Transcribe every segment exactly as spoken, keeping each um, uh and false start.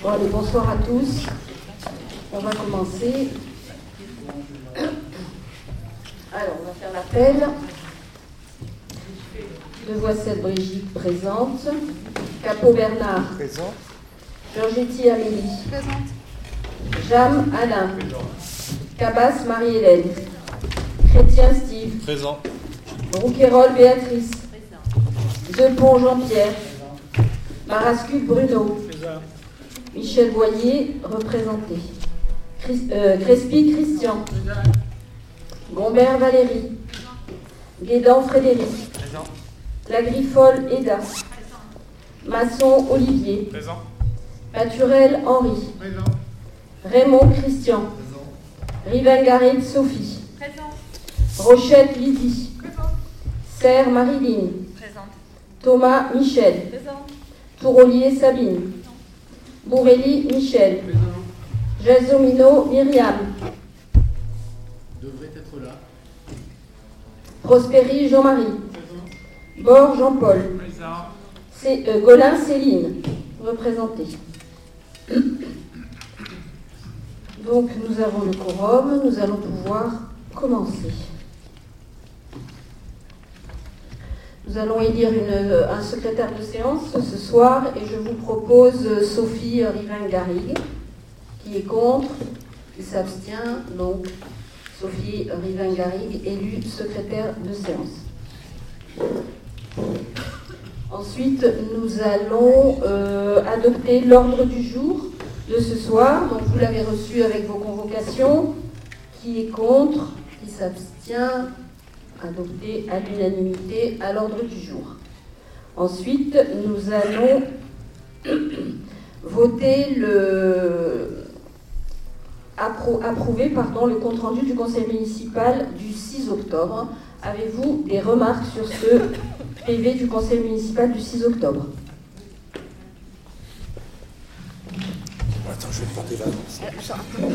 Bon, allez, bonsoir à tous. On va commencer. Alors, on va faire l'appel. Devoissette Brigitte présente. Capot Bernard. Présent. Georgetti Amélie. Présente. Jam Alain. Présent. Cabas Marie-Hélène. Chrétien Steve. Présent. Rouquayrol Béatrice. Présent. Depont Jean-Pierre. Marascule Bruno. Présent. Michel Boyer, représenté. Chris, euh, Crespi Christian. Présent. Gombert Valérie. Guédan Frédéric. Présent. Lagrifole Eda. Masson Olivier. Présent. Paturel Henri. Présent. Raymond Christian. Présent. Rivengarid Sophie. Présente. Rochette Lydie. Présente. Serre Marilyn. Présente. Thomas Michel. Présente. Tourolier Sabine. Bourrelli Michel. Présent. Jasomino Myriam. Devrait être là. Prosperi Jean-Marie. Présent. Bord Jean-Paul. Présent. C'est, euh, Golin Céline, représenté. Donc nous avons le quorum, nous allons pouvoir commencer. Nous allons élire une, un secrétaire de séance ce soir et je vous propose Sophie Riven-Garrigue, qui est contre, qui s'abstient, donc Sophie Riven-Garrigue, élue secrétaire de séance. Ensuite, nous allons euh, adopter l'ordre du jour de ce soir. Donc, vous l'avez reçu avec vos convocations. Qui est contre? Qui s'abstient? Adopté à l'unanimité à l'ordre du jour. Ensuite, nous allons voter le... Appro... approuver pardon, le compte-rendu du conseil municipal du six octobre. Avez-vous des remarques sur ce P V du conseil municipal du six octobre? Attends, je vais porter l'annonce.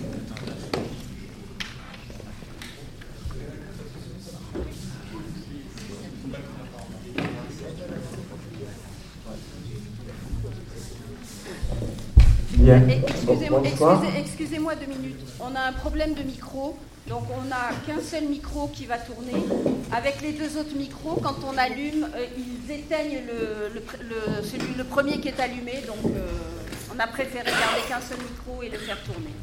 Bien. Excusez-moi, Bonsoir. excusez, excusez-moi deux minutes. On a un problème de micro. Donc on n'a qu'un seul micro qui va tourner. Avec les deux autres micros, quand on allume, euh, ils éteignent le, le, le, celui, le premier qui est allumé. Donc euh, on a préféré garder qu'un seul micro et le faire tourner.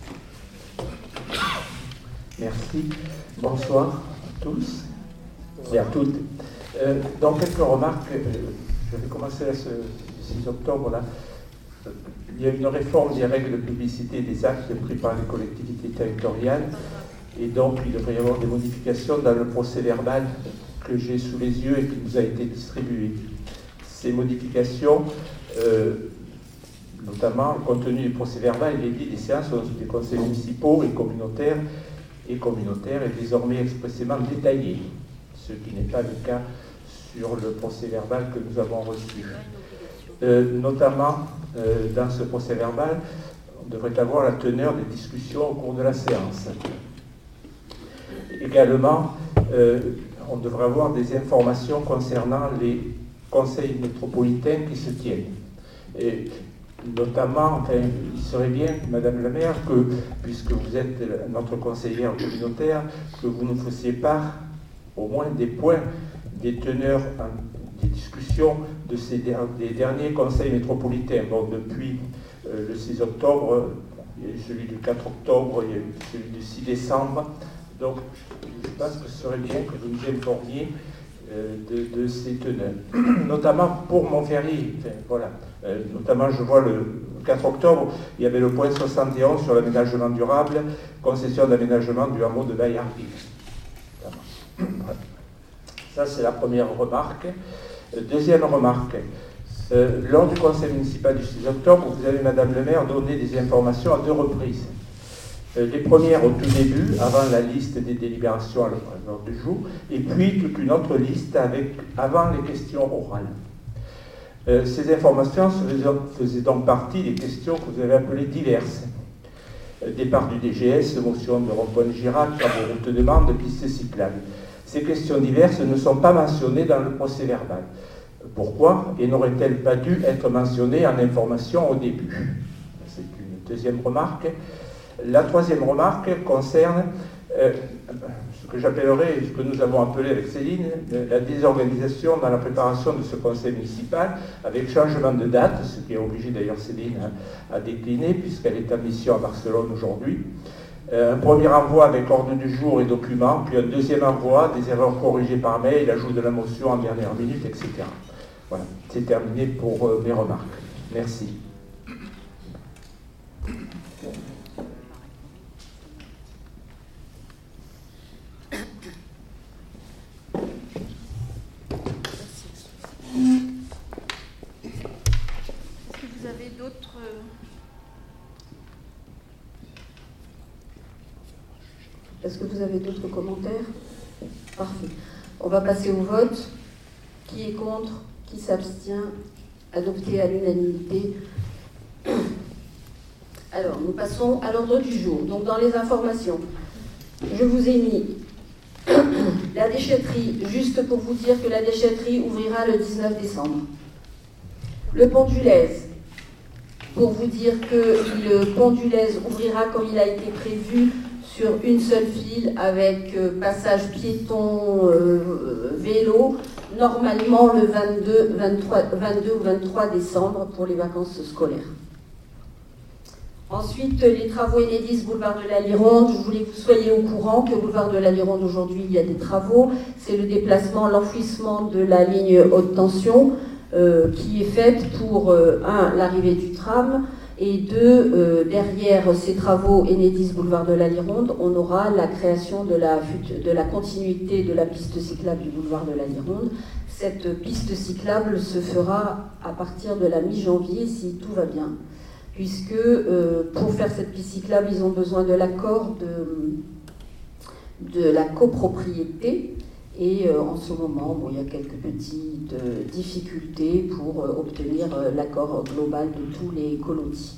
Merci. Bonsoir à tous et à toutes. Euh, donc quelques remarques. Euh, je vais commencer à ce six octobre là. Il y a une réforme des règles de publicité des actes pris par les collectivités territoriales. Et donc, il devrait y avoir des modifications dans le procès-verbal que j'ai sous les yeux et qui nous a été distribué. Ces modifications, euh, notamment le contenu du procès-verbal, il est dit des séances des conseils municipaux et communautaires et communautaires est désormais expressément détaillé, ce qui n'est pas le cas sur le procès-verbal que nous avons reçu. Euh, notamment, euh, dans ce procès-verbal, on devrait avoir la teneur des discussions au cours de la séance. Également, euh, on devrait avoir des informations concernant les conseils métropolitains qui se tiennent. Et notamment, enfin, il serait bien, Madame la maire, que, puisque vous êtes notre conseillère communautaire, que vous nous fassiez part au moins des points, des teneurs, des discussions de ces der- des derniers conseils métropolitains. Bon, depuis euh, le six octobre, il y a eu celui du quatre octobre, il y a eu celui du six décembre. Donc, je pense que ce serait bien que vous nous informiez euh, de, de ces teneurs. Notamment pour Montferrier. Enfin, voilà. Euh, notamment, je vois le quatre octobre, il y avait le point soixante et onze sur l'aménagement durable, concession d'aménagement du hameau de Baillarville. Ça, c'est la première remarque. Euh, deuxième remarque. Euh, lors du conseil municipal du six octobre, vous avez, Madame le maire, donné des informations à deux reprises. Les premières au tout début, avant la liste des délibérations à l'ordre du jour, et puis toute une autre liste avec, avant les questions orales. Euh, ces informations faisaient donc partie des questions que vous avez appelées diverses. Euh, départ du D G S, motion de rond-point de Girac, travaux route de Mende, pistes cyclables. Ces questions diverses ne sont pas mentionnées dans le procès-verbal. Pourquoi? Et n'auraient-elles pas dû être mentionnées en information au début? deuxième remarque. La troisième remarque concerne euh, ce que j'appellerais, ce que nous avons appelé avec Céline, la désorganisation dans la préparation de ce conseil municipal, avec changement de date, ce qui a obligé d'ailleurs Céline à, à décliner, puisqu'elle est en mission à Barcelone aujourd'hui. Euh, un premier envoi avec ordre du jour et documents, puis un deuxième envoi, des erreurs corrigées par mail, l'ajout de la motion en dernière minute, et cetera. Voilà, c'est terminé pour euh, mes remarques. Merci. Est-ce que vous avez d'autres... Est-ce que vous avez d'autres commentaires? Parfait. On va passer au vote. Qui est contre? Qui s'abstient? Adopté à l'unanimité. Alors, nous passons à l'ordre du jour. Donc, dans les informations, je vous ai mis la déchetterie, juste pour vous dire que la déchetterie ouvrira le dix-neuf décembre. Le pont du Lez, pour vous dire que le pont du Lez ouvrira comme il a été prévu, sur une seule file avec euh, passage piéton, euh, vélo, normalement le vingt-deux, vingt-trois, vingt-deux ou vingt-trois décembre pour les vacances scolaires. Ensuite, les travaux Enedis, boulevard de la Lironde. Je voulais que vous soyez au courant que boulevard de la Lironde, aujourd'hui, il y a des travaux. C'est le déplacement, l'enfouissement de la ligne haute tension euh, qui est faite pour, euh, un, l'arrivée du tram, et deux, euh, derrière ces travaux Enedis, boulevard de la Lironde, on aura la création de la, de la continuité de la piste cyclable du boulevard de la Lironde. Cette piste cyclable se fera à partir de la mi-janvier, si tout va bien, puisque euh, pour faire cette piste cyclable, ils ont besoin de l'accord de, de la copropriété. Et euh, en ce moment, bon, il y a quelques petites euh, difficultés pour euh, obtenir euh, l'accord global de tous les colotis.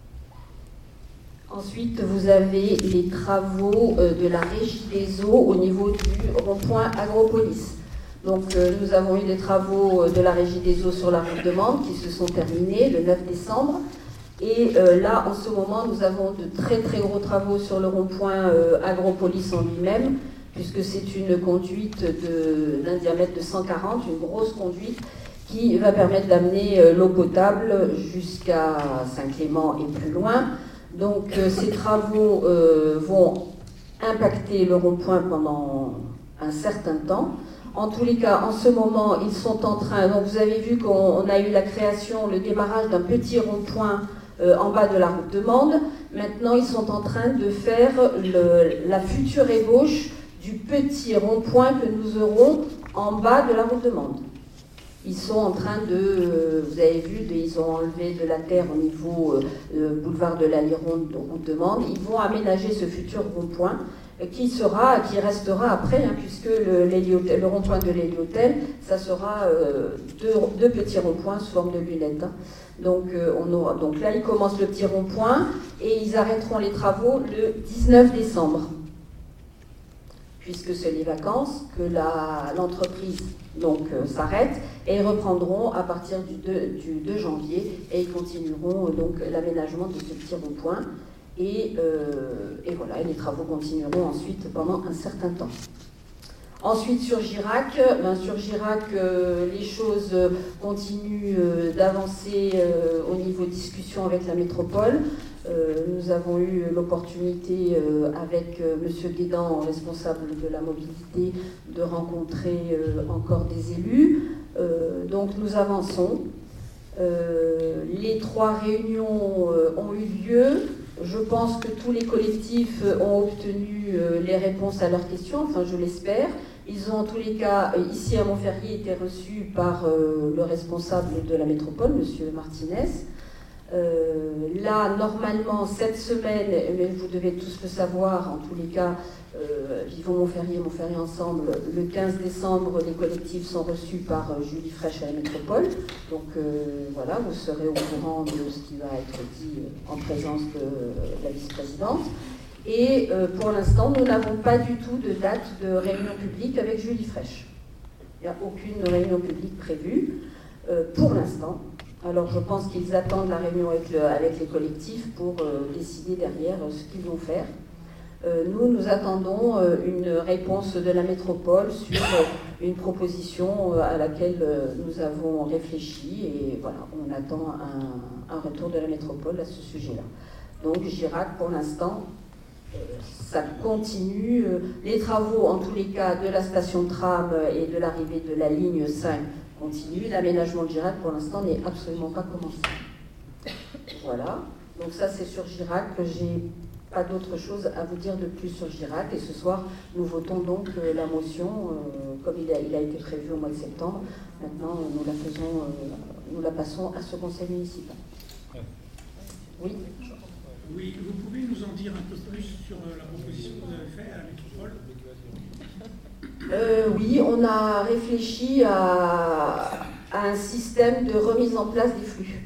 Ensuite, vous avez les travaux euh, de la Régie des eaux au niveau du rond-point Agropolis. Donc, euh, nous avons eu des travaux euh, de la Régie des eaux sur la route de Mende qui se sont terminés le neuf décembre. Et euh, là, en ce moment, nous avons de très très gros travaux sur le rond-point euh, Agropolis en lui-même, puisque c'est une conduite de, d'un diamètre de cent quarante, une grosse conduite, qui va permettre d'amener euh, l'eau potable jusqu'à Saint-Clément et plus loin. Donc euh, ces travaux euh, vont impacter le rond-point pendant un certain temps. En tous les cas, en ce moment, ils sont en train... Donc vous avez vu qu'on a eu la création, le démarrage d'un petit rond-point euh, en bas de la route de Mende. Maintenant, ils sont en train de faire le, la future ébauche du petit rond-point que nous aurons en bas de la route de Mende. Ils sont en train de, euh, vous avez vu, de, ils ont enlevé de la terre au niveau euh, boulevard de la Lironde, de route de Mende. Ils vont aménager ce futur rond-point euh, qui sera, qui restera après, hein, puisque le, le rond-point de l'héliotel, ça sera euh, deux, deux petits ronds-points sous forme de lunettes. Hein. Donc, euh, on aura, donc là, ils commencent le petit rond-point et ils arrêteront les travaux le dix-neuf décembre. Puisque c'est les vacances, que la, l'entreprise donc, euh, s'arrête, et ils reprendront à partir du deux, du deux janvier, et ils continueront euh, donc l'aménagement de ce petit rond-point, et, euh, et voilà, et les travaux continueront ensuite pendant un certain temps. Ensuite, sur Girac, ben, sur Girac, euh, les choses continuent euh, d'avancer euh, au niveau discussion avec la métropole. Euh, nous avons eu l'opportunité euh, avec euh, M. Guédan, responsable de la mobilité, de rencontrer euh, encore des élus. Euh, donc nous avançons. Euh, les trois réunions euh, ont eu lieu. Je pense que tous les collectifs ont obtenu euh, les réponses à leurs questions, enfin je l'espère. Ils ont en tous les cas, euh, ici à Montferrier, été reçus par euh, le responsable de la métropole, M. Martinez. Euh, là, normalement, cette semaine, mais vous devez tous le savoir, en tous les cas, euh, Vivons Montferrier, Montferrier ensemble, le quinze décembre, les collectifs sont reçus par euh, Julie Fraîche à la métropole. Donc euh, voilà, vous serez au courant de ce qui va être dit en présence de la vice-présidente. Et euh, pour l'instant, nous n'avons pas du tout de date de réunion publique avec Julie Fraîche. Il n'y a aucune réunion publique prévue euh, pour l'instant. Alors je pense qu'ils attendent la réunion avec, le, avec les collectifs pour euh, décider derrière euh, ce qu'ils vont faire. Euh, nous, nous attendons euh, une réponse de la métropole sur euh, une proposition euh, à laquelle euh, nous avons réfléchi et voilà, on attend un, un retour de la métropole à ce sujet-là. Donc Girac, pour l'instant, euh, ça continue. Les travaux, en tous les cas, de la station de tram et de l'arrivée de la ligne cinq continue. L'aménagement de Girac, pour l'instant, n'est absolument pas commencé. Voilà. Donc ça, c'est sur Girac. J'ai pas d'autre chose à vous dire de plus sur Girac. Et ce soir, nous votons donc euh, la motion, euh, comme il a, il a été prévu au mois de septembre. Maintenant, nous la faisons, euh, nous la passons à ce conseil municipal. Oui. Oui, vous pouvez nous en dire un peu plus sur la proposition que vous avez faite à la métropole ? Euh, oui, on a réfléchi à, à un système de remise en place des flux.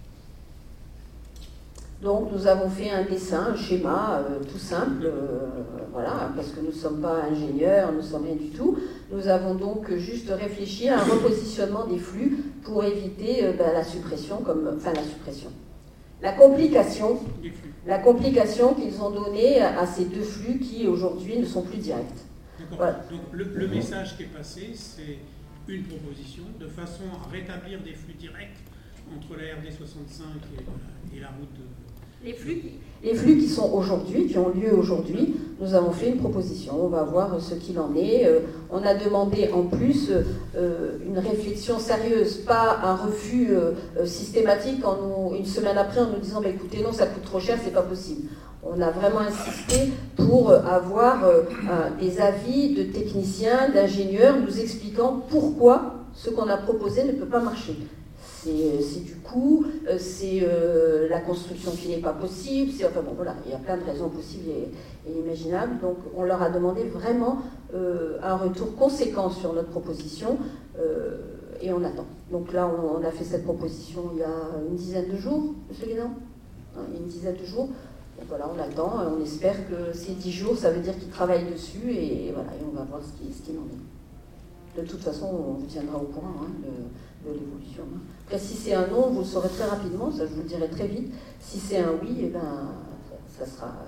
Donc nous avons fait un dessin, un schéma euh, tout simple, euh, voilà, parce que nous ne sommes pas ingénieurs, nous ne sommes rien du tout. Nous avons donc juste réfléchi à un repositionnement des flux pour éviter euh, ben, la suppression, comme, enfin la suppression. La complication, la complication qu'ils ont donnée à ces deux flux qui aujourd'hui ne sont plus directs. D'accord. Voilà. Donc le, le message qui est passé, c'est une proposition de façon à rétablir des flux directs entre la R D soixante-cinq et, et la route. Les flux, les flux qui sont aujourd'hui, qui ont lieu aujourd'hui, nous avons fait une proposition. On va voir ce qu'il en est. Euh, on a demandé en plus euh, une réflexion sérieuse, pas un refus euh, systématique en nous, une semaine après en nous disant bah, écoutez, non, ça coûte trop cher, c'est pas possible. On a vraiment insisté pour avoir euh, des avis de techniciens, d'ingénieurs nous expliquant pourquoi ce qu'on a proposé ne peut pas marcher. C'est du coût, c'est euh, la construction qui n'est pas possible, c'est enfin bon voilà, il y a plein de raisons possibles et, et imaginables. Donc on leur a demandé vraiment euh, un retour conséquent sur notre proposition euh, et on attend. Donc là on, on a fait cette proposition il y a une dizaine de jours, monsieur Guénon, hein, il y a une dizaine de jours. Donc voilà, on attend, on espère que ces dix jours, ça veut dire qu'ils travaillent dessus et, et voilà, et on va voir ce qu'il ce qu'il en est. De toute façon, on vous tiendra au courant hein, de, de l'évolution. Hein. Après, si c'est un non, vous le saurez très rapidement, ça je vous le dirai très vite. Si c'est un oui, eh ben, ça, ça sera...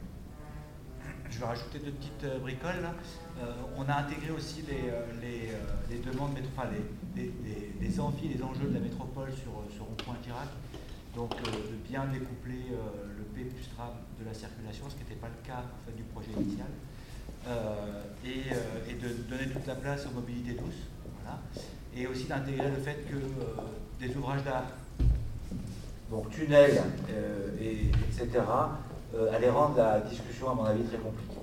Je vais rajouter deux petites bricoles. Là. Euh, on a intégré aussi les, les, les demandes, enfin les, les, les, les envies, les enjeux de la métropole sur, sur Rond-Point Girac. Donc euh, de bien découpler euh, le P plus tram de la circulation, ce qui n'était pas le cas en fait, du projet initial. Euh, et, euh, et de donner toute la place aux mobilités douces, voilà. Et aussi d'intégrer le fait que euh, des ouvrages d'art, donc tunnels, euh, et, etc., euh, allaient rendre la discussion, à mon avis, très compliquée.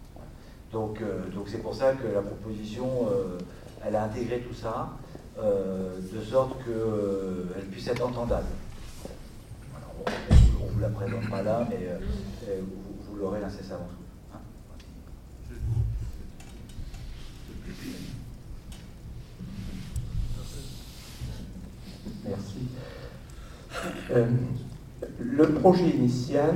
Donc euh, donc c'est pour ça que la proposition, euh, elle a intégré tout ça, euh, de sorte qu'elle euh, puisse être entendable. Voilà, on ne vous la présente pas là, mais euh, vous, vous l'aurez incessamment. Merci. Euh, le projet initial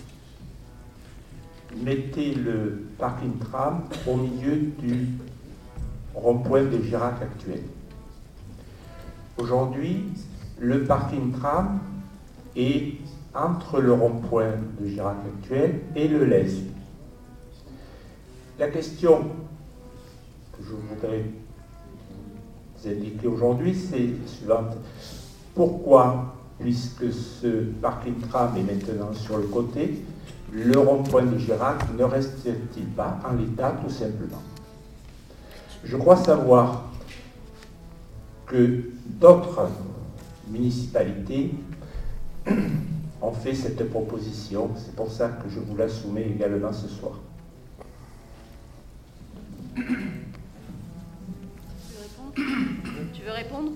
mettait le parking tram au milieu du rond-point de Girac actuel. Aujourd'hui, le parking tram est entre le rond-point de Girac actuel et le Lez. La question que je voudrais vous indiquer aujourd'hui, c'est la suivante. Pourquoi, puisque ce parking tram est maintenant sur le côté, le rond-point de Girac ne reste-t-il pas en l'état tout simplement? Je crois savoir que d'autres municipalités ont fait cette proposition. C'est pour ça que je vous la soumets également ce soir. Tu veux répondre?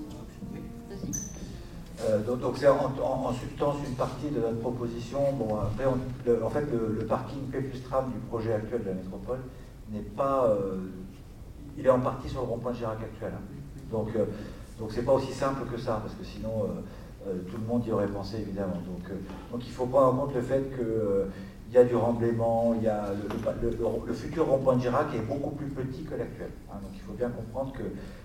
Euh, donc, donc c'est en, en, en substance une partie de notre proposition. Bon, après, on, le, en fait, le, le parking P plus tram du projet actuel de la métropole n'est pas... Euh, il est en partie sur le rond-point de Girac actuel. Hein. Donc, euh, donc c'est pas aussi simple que ça, parce que sinon, euh, euh, tout le monde y aurait pensé, évidemment. Donc, euh, donc il faut prendre en compte le fait qu'il euh, y a du remblaiement, il y a le, le, le, le futur rond-point de Girac est beaucoup plus petit que l'actuel. Hein. Donc il faut bien comprendre que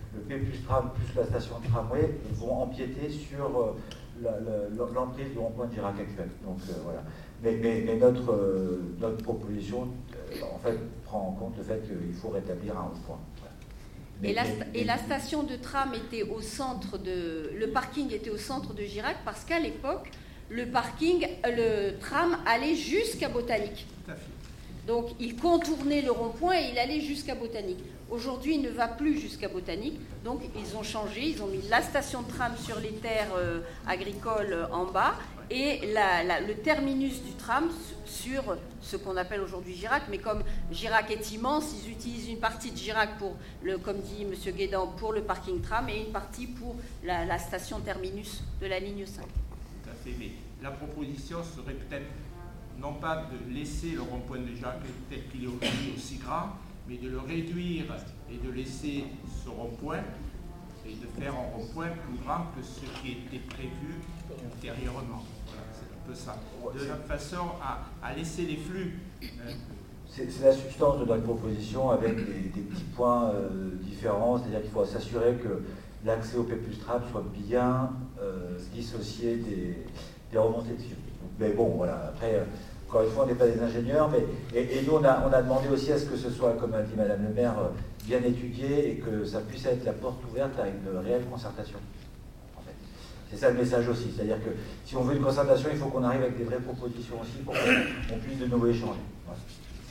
le P plus tram plus la station de tramway vont empiéter sur euh, l'entrée du rond-point de Girac actuel. Donc euh, voilà. Mais, mais, mais notre, euh, notre proposition, euh, en fait, prend en compte le fait qu'il faut rétablir un rond-point. Voilà. Et la, et la station de tram était au centre de... Le parking était au centre de Girac parce qu'à l'époque, le parking, le tram allait jusqu'à Botanique. Tout à fait. Donc, il contournait le rond-point et il allait jusqu'à Botanique. Aujourd'hui, il ne va plus jusqu'à Botanique. Donc, ils ont changé. Ils ont mis la station de tram sur les terres euh, agricoles en bas et la, la, le terminus du tram sur ce qu'on appelle aujourd'hui Girac. Mais comme Girac est immense, ils utilisent une partie de Girac pour, le, comme dit M. Guédan, pour le parking tram et une partie pour la, la station terminus de la ligne cinq. Tout à fait. Mais la proposition serait peut-être non pas de laisser le rond-point de Girac tel qu'il est aujourd'hui aussi grand, mais de le réduire et de laisser ce rond-point et de faire un rond-point plus grand que ce qui était prévu antérieurement. Voilà, c'est un peu ça. De façon à, à laisser les flux. Euh, c'est la substance de notre proposition avec des, des petits points euh, différents, c'est-à-dire qu'il faut s'assurer que l'accès au P plus tram soit bien euh, dissocié des, des remontées de fil. Mais bon, voilà, après... Euh, Encore une fois, on n'est pas des ingénieurs, mais et, et nous, on a, on a demandé aussi à ce que ce soit, comme a dit Madame le maire, bien étudié et que ça puisse être la porte ouverte à une réelle concertation. En fait. C'est ça le message aussi, c'est-à-dire que si on veut une concertation, il faut qu'on arrive avec des vraies propositions aussi pour qu'on puisse de nouveau échanger. Voilà.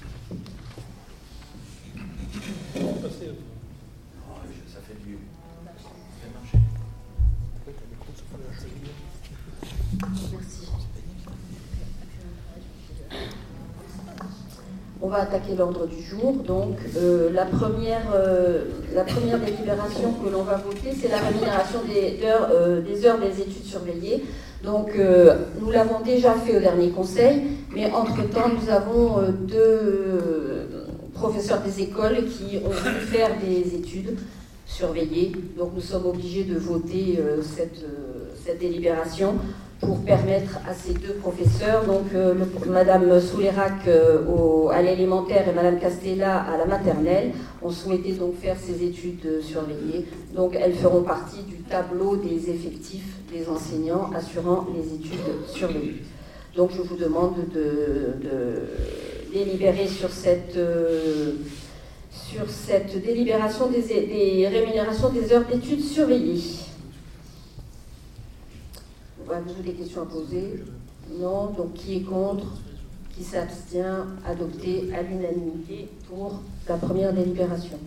Oh, ça fait du... Ça fait marcher. Merci. On va attaquer l'ordre du jour. Donc, euh, la, première, euh, la première délibération que l'on va voter, c'est la rémunération des heures, euh, des heures des études surveillées. Donc, euh, nous l'avons déjà fait au dernier conseil, mais entre-temps, nous avons euh, deux euh, professeurs des écoles qui ont voulu faire des études surveillées. Donc, nous sommes obligés de voter euh, cette, euh, cette délibération pour permettre à ces deux professeurs, donc euh, le, Madame Souleyrac euh, au, à l'élémentaire et Madame Castella à la maternelle, ont souhaité donc faire ces études euh, surveillées. Donc elles feront partie du tableau des effectifs des enseignants assurant les études surveillées. Donc je vous demande de, de délibérer sur cette, euh, sur cette délibération des, des rémunérations des heures d'études surveillées. Avez-vous des questions à poser? Non. Donc, qui est contre? Qui s'abstient? Adopté à l'unanimité pour la première délibération.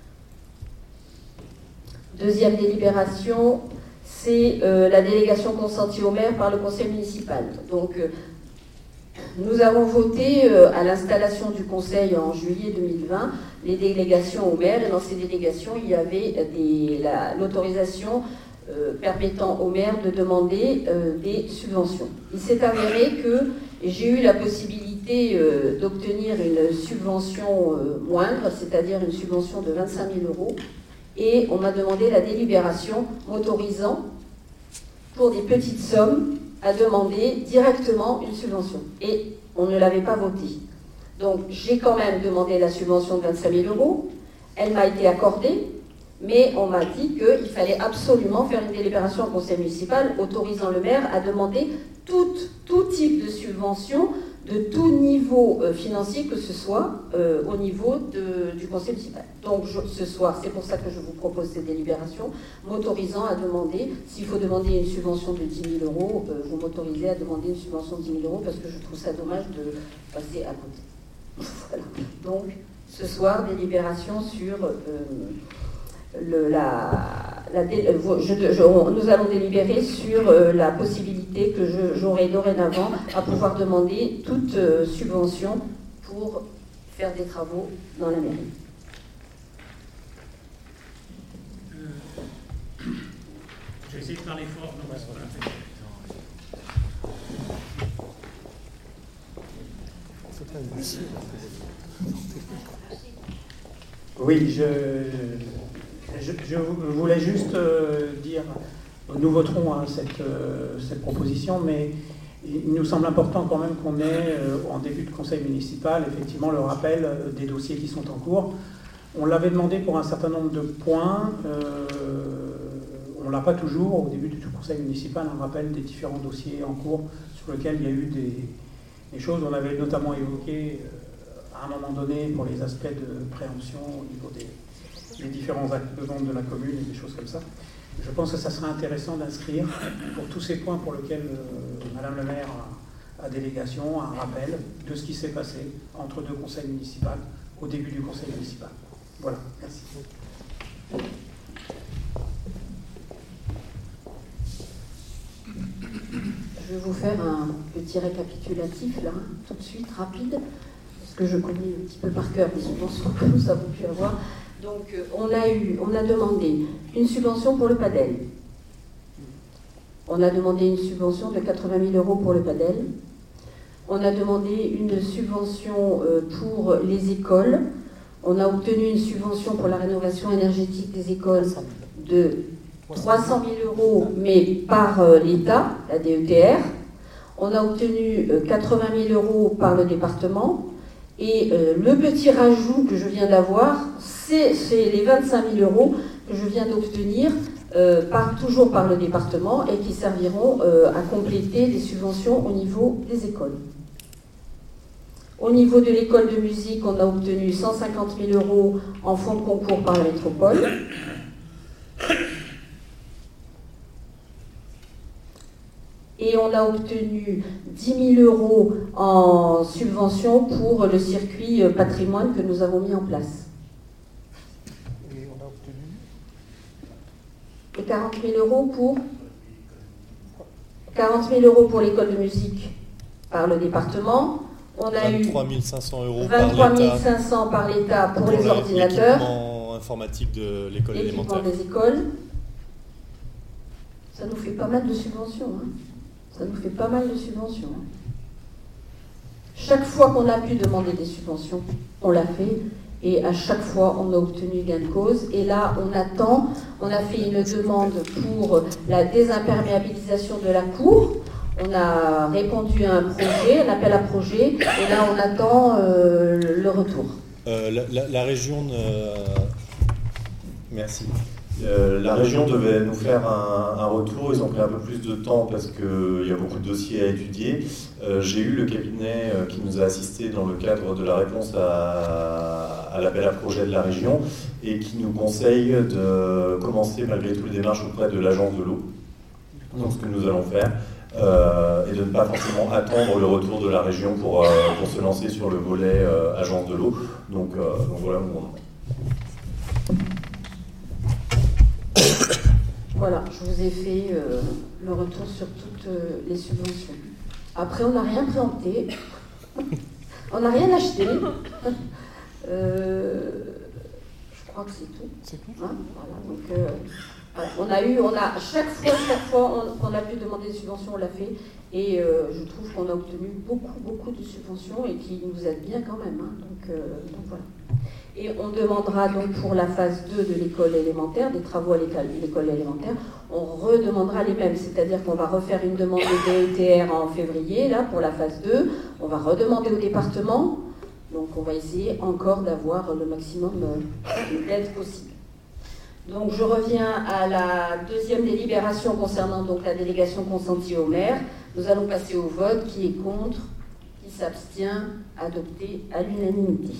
Deuxième délibération, c'est euh, la délégation consentie au maire par le conseil municipal. Donc, euh, nous avons voté euh, à l'installation du conseil en juillet deux mille vingt les délégations au maire. Et dans ces délégations, il y avait l'autorisation Euh, permettant au maire de demander euh, des subventions. Il s'est avéré que j'ai eu la possibilité euh, d'obtenir une subvention euh, moindre, c'est-à-dire une subvention de vingt-cinq mille euros, et on m'a demandé la délibération m'autorisant, pour des petites sommes, à demander directement une subvention. Et on ne l'avait pas votée. Donc j'ai quand même demandé la subvention de vingt-cinq mille euros, elle m'a été accordée, mais on m'a dit qu'il fallait absolument faire une délibération au conseil municipal autorisant le maire à demander tout, tout type de subvention de tout niveau euh, financier que ce soit euh, au niveau de, du conseil municipal. Donc je, ce soir, c'est pour ça que je vous propose cette délibération, m'autorisant à demander, s'il faut demander une subvention de dix mille euros, euh, vous m'autorisez à demander une subvention de dix mille euros parce que je trouve ça dommage de passer à côté. Voilà. Donc ce soir, délibération sur... Euh, Le, la, la, je, je, nous allons délibérer sur euh, la possibilité que j'aurai dorénavant à pouvoir demander toute euh, subvention pour faire des travaux dans la mairie. Euh, je vais essayer de parler fort. Non, c'est pas la peine. Oui, je... Je, je voulais juste euh, dire, nous voterons hein, cette, euh, cette proposition, mais il nous semble important quand même qu'on ait, euh, en début de conseil municipal, effectivement le rappel euh, des dossiers qui sont en cours. On l'avait demandé pour un certain nombre de points. Euh, on ne l'a pas toujours. Au début du conseil municipal, on rappelle des différents dossiers en cours sur lesquels il y a eu des, des choses. On avait notamment évoqué euh, à un moment donné pour les aspects de préemption au niveau des, des différents actes de vente de la commune et des choses comme ça. Je pense que ça serait intéressant d'inscrire pour tous ces points pour lesquels euh, Madame le maire a, a délégation, un rappel de ce qui s'est passé entre deux conseils municipaux au début du conseil municipal. Voilà, merci. Je vais vous faire un petit récapitulatif, là, tout de suite, rapide, parce que je connais un petit peu par cœur les subventions que nous avons pu avoir. Donc, euh, on a eu, on a demandé une subvention pour le padel. On a demandé une subvention de quatre-vingt mille euros pour le padel. On a demandé une subvention euh, pour les écoles. On a obtenu une subvention pour la rénovation énergétique des écoles de trois cent mille euros, mais par euh, l'État, la D E T R. On a obtenu euh, quatre-vingt mille euros par le département. Et euh, le petit rajout que je viens d'avoir, c'est les vingt-cinq mille euros que je viens d'obtenir, euh, par, toujours par le département, et qui serviront euh, à compléter les subventions au niveau des écoles. Au niveau de l'école de musique, on a obtenu cent cinquante mille euros en fonds de concours par la métropole. Et on a obtenu dix mille euros en subvention pour le circuit patrimoine que nous avons mis en place. Et on a obtenu Et quarante mille euros pour quarante mille euros pour l'école de musique par le département. On a eu vingt-trois mille cinq cents euros vingt-trois mille cinq cents par l'État pour, pour les ordinateurs. L'équipement informatique de l'école élémentaire. L'équipement des écoles. Ça nous fait pas mal de subventions. Hein. Ça nous fait pas mal de subventions. Hein. Chaque fois qu'on a pu demander des subventions, on l'a fait. Et à chaque fois, on a obtenu gain de cause. Et là, on attend. On a fait une demande pour la désimperméabilisation de la cour. On a répondu à un projet, un appel à projet. Et là, on attend euh, le retour. Euh, la, la, la région... Euh... Merci. Euh, la région devait nous faire un, un retour, ils ont pris un peu plus de temps parce qu'il y a beaucoup de dossiers à étudier. Euh, j'ai eu le cabinet euh, qui nous a assisté dans le cadre de la réponse à, à l'appel à projet de la région et qui nous conseille de commencer malgré tout les démarches auprès de l'agence de l'eau, donc ce que nous allons faire, euh, et de ne pas forcément attendre le retour de la région pour, euh, pour se lancer sur le volet euh, agence de l'eau. Donc, euh, donc voilà où on en est. Voilà, je vous ai fait euh, le retour sur toutes euh, les subventions. Après, on n'a rien préempté, on n'a rien acheté. euh, je crois que c'est tout. C'est tout. Hein, voilà, donc, euh, voilà, on a eu, on a chaque fois, chaque fois qu'on a pu demander des subventions, on l'a fait. Et euh, je trouve qu'on a obtenu beaucoup, beaucoup de subventions et qui nous aident bien quand même. Hein, donc, euh, donc voilà. Et on demandera donc pour la phase deux de l'école élémentaire, des travaux à l'école élémentaire, on redemandera les mêmes, c'est-à-dire qu'on va refaire une demande de D E T R en février, là, pour la phase deux, on va redemander au département, donc on va essayer encore d'avoir le maximum d'aide possible. Donc je reviens à la deuxième délibération concernant donc la délégation consentie au maire. Nous allons passer au vote, qui est contre, qui s'abstient, adopté à l'unanimité.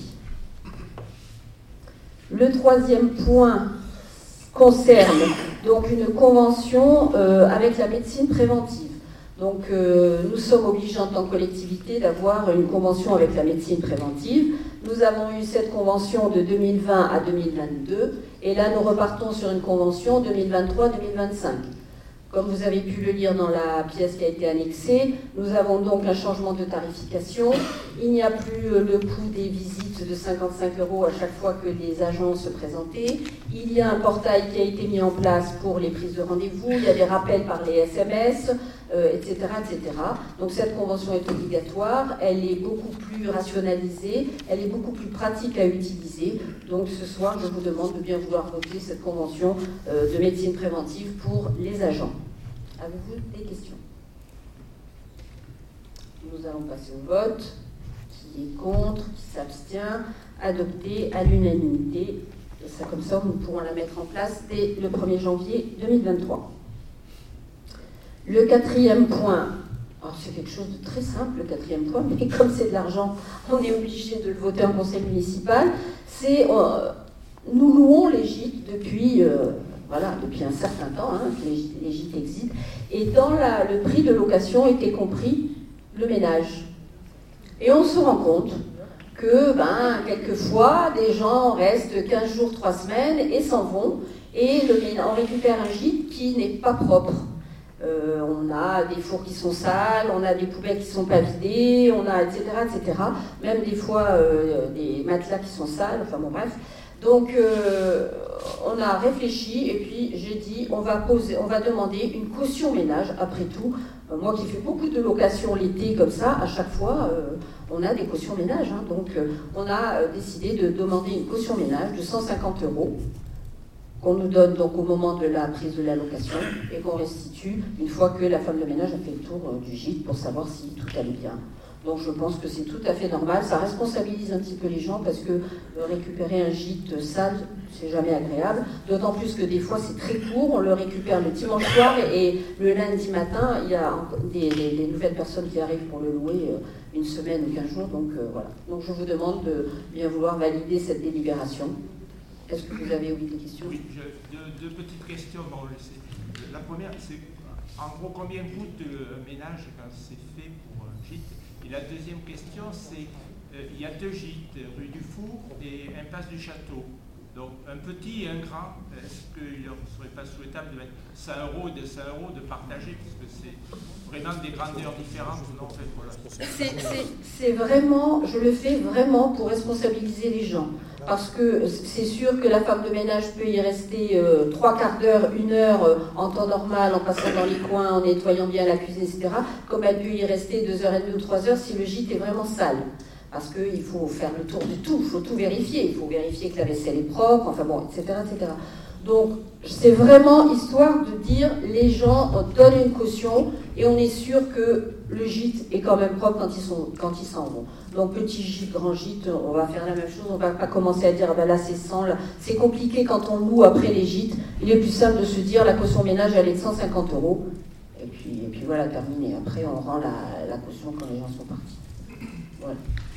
Le troisième point concerne donc une convention euh, avec la médecine préventive. Donc euh, nous sommes obligés en tant que collectivité d'avoir une convention avec la médecine préventive. Nous avons eu cette convention de deux mille vingt à deux mille vingt-deux et là nous repartons sur une convention deux mille vingt-trois deux mille vingt-cinq. Comme vous avez pu le lire dans la pièce qui a été annexée, nous avons donc un changement de tarification. Il n'y a plus le coût des visites de cinquante-cinq euros à chaque fois que les agents se présentaient. Il y a un portail qui a été mis en place pour les prises de rendez-vous. Il y a des rappels par les S M S, euh, et cetera, et cetera. Donc cette convention est obligatoire. Elle est beaucoup plus rationalisée. Elle est beaucoup plus pratique à utiliser. Donc ce soir, je vous demande de bien vouloir voter cette convention euh, de médecine préventive pour les agents. Avez-vous des questions? Nous allons passer au vote. Qui est contre? Qui s'abstient? adoptée à l'unanimité. Et ça, comme ça, nous pourrons la mettre en place dès le premier janvier deux mille vingt-trois. Le quatrième point, alors c'est quelque chose de très simple, le quatrième point, mais comme c'est de l'argent, on est obligé de le voter en conseil municipal. C'est, euh, nous louons les gîtes depuis, euh, voilà, depuis un certain temps, hein, les, les gîtes existent, et dans la, le prix de location était compris le ménage. Et on se rend compte que, ben, quelquefois, des gens restent quinze jours, trois semaines et s'en vont, et le, on récupère un gîte qui n'est pas propre. Euh, on a des fours qui sont sales, on a des poubelles qui ne sont pas vidées, on a et cetera, et cetera. Même des fois euh, des matelas qui sont sales, enfin bon bref. Donc euh, on a réfléchi et puis j'ai dit on va poser, on va demander une caution ménage. Après tout, euh, moi qui fais beaucoup de locations l'été comme ça, à chaque fois euh, on a des cautions ménage. Hein. Donc euh, on a euh, décidé de demander une caution ménage de cent cinquante euros. Qu'on nous donne donc au moment de la prise de la location et qu'on restitue une fois que la femme de ménage a fait le tour du gîte pour savoir si tout allait bien. Donc je pense que c'est tout à fait normal, ça responsabilise un petit peu les gens parce que récupérer un gîte sale, c'est jamais agréable, d'autant plus que des fois c'est très court, on le récupère le dimanche soir et le lundi matin, il y a des, des, des nouvelles personnes qui arrivent pour le louer une semaine ou quinze jours, donc euh, voilà. Donc je vous demande de bien vouloir valider cette délibération. Est-ce que vous avez, oui, des questions? Oui, je, deux, deux petites questions. Bon, la première, c'est en gros combien coûte un ménage quand c'est fait pour un gîte? Et la deuxième question, c'est euh, il y a deux gîtes, rue du Four et impasse du Château. Donc un petit et un grand, est-ce qu'il ne serait pas souhaitable de mettre cinq euros de, cinq euros de partager, puisque c'est vraiment des grandeurs différentes? Non, en fait, voilà. c'est, c'est, c'est vraiment, je le fais vraiment pour responsabiliser les gens. Parce que c'est sûr que la femme de ménage peut y rester euh, trois quarts d'heure, une heure euh, en temps normal, en passant dans les coins, en nettoyant bien la cuisine, et cetera. Comme elle peut y rester deux heures et demie ou trois heures si le gîte est vraiment sale. Parce qu'il faut faire le tour de tout, il faut tout vérifier. Il faut vérifier que la vaisselle est propre, enfin bon, et cetera, et cetera. Donc c'est vraiment histoire de dire les gens donnent une caution et on est sûr que le gîte est quand même propre quand ils sont, quand ils s'en vont. Donc petit gîte, grand gîte, on va faire la même chose, on ne va pas commencer à dire ah ben là c'est cent, là. C'est compliqué quand on loue après les gîtes. Il est plus simple de se dire la caution ménage elle est de cent cinquante euros et puis, et puis voilà, terminé. Après on rend la, la caution quand les gens sont partis. Voilà.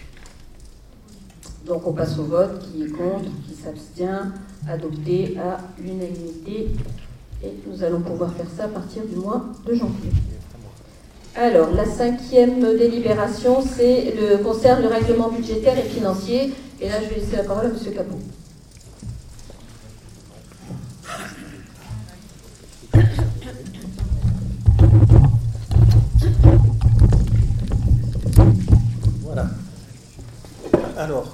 Donc on passe au vote, qui est contre, qui s'abstient, adopté à l'unanimité. Et nous allons pouvoir faire ça à partir du mois de janvier. Alors, la cinquième délibération, c'est le, concerne le règlement budgétaire et financier. Et là, je vais laisser la parole à M. Capot. Voilà. Alors,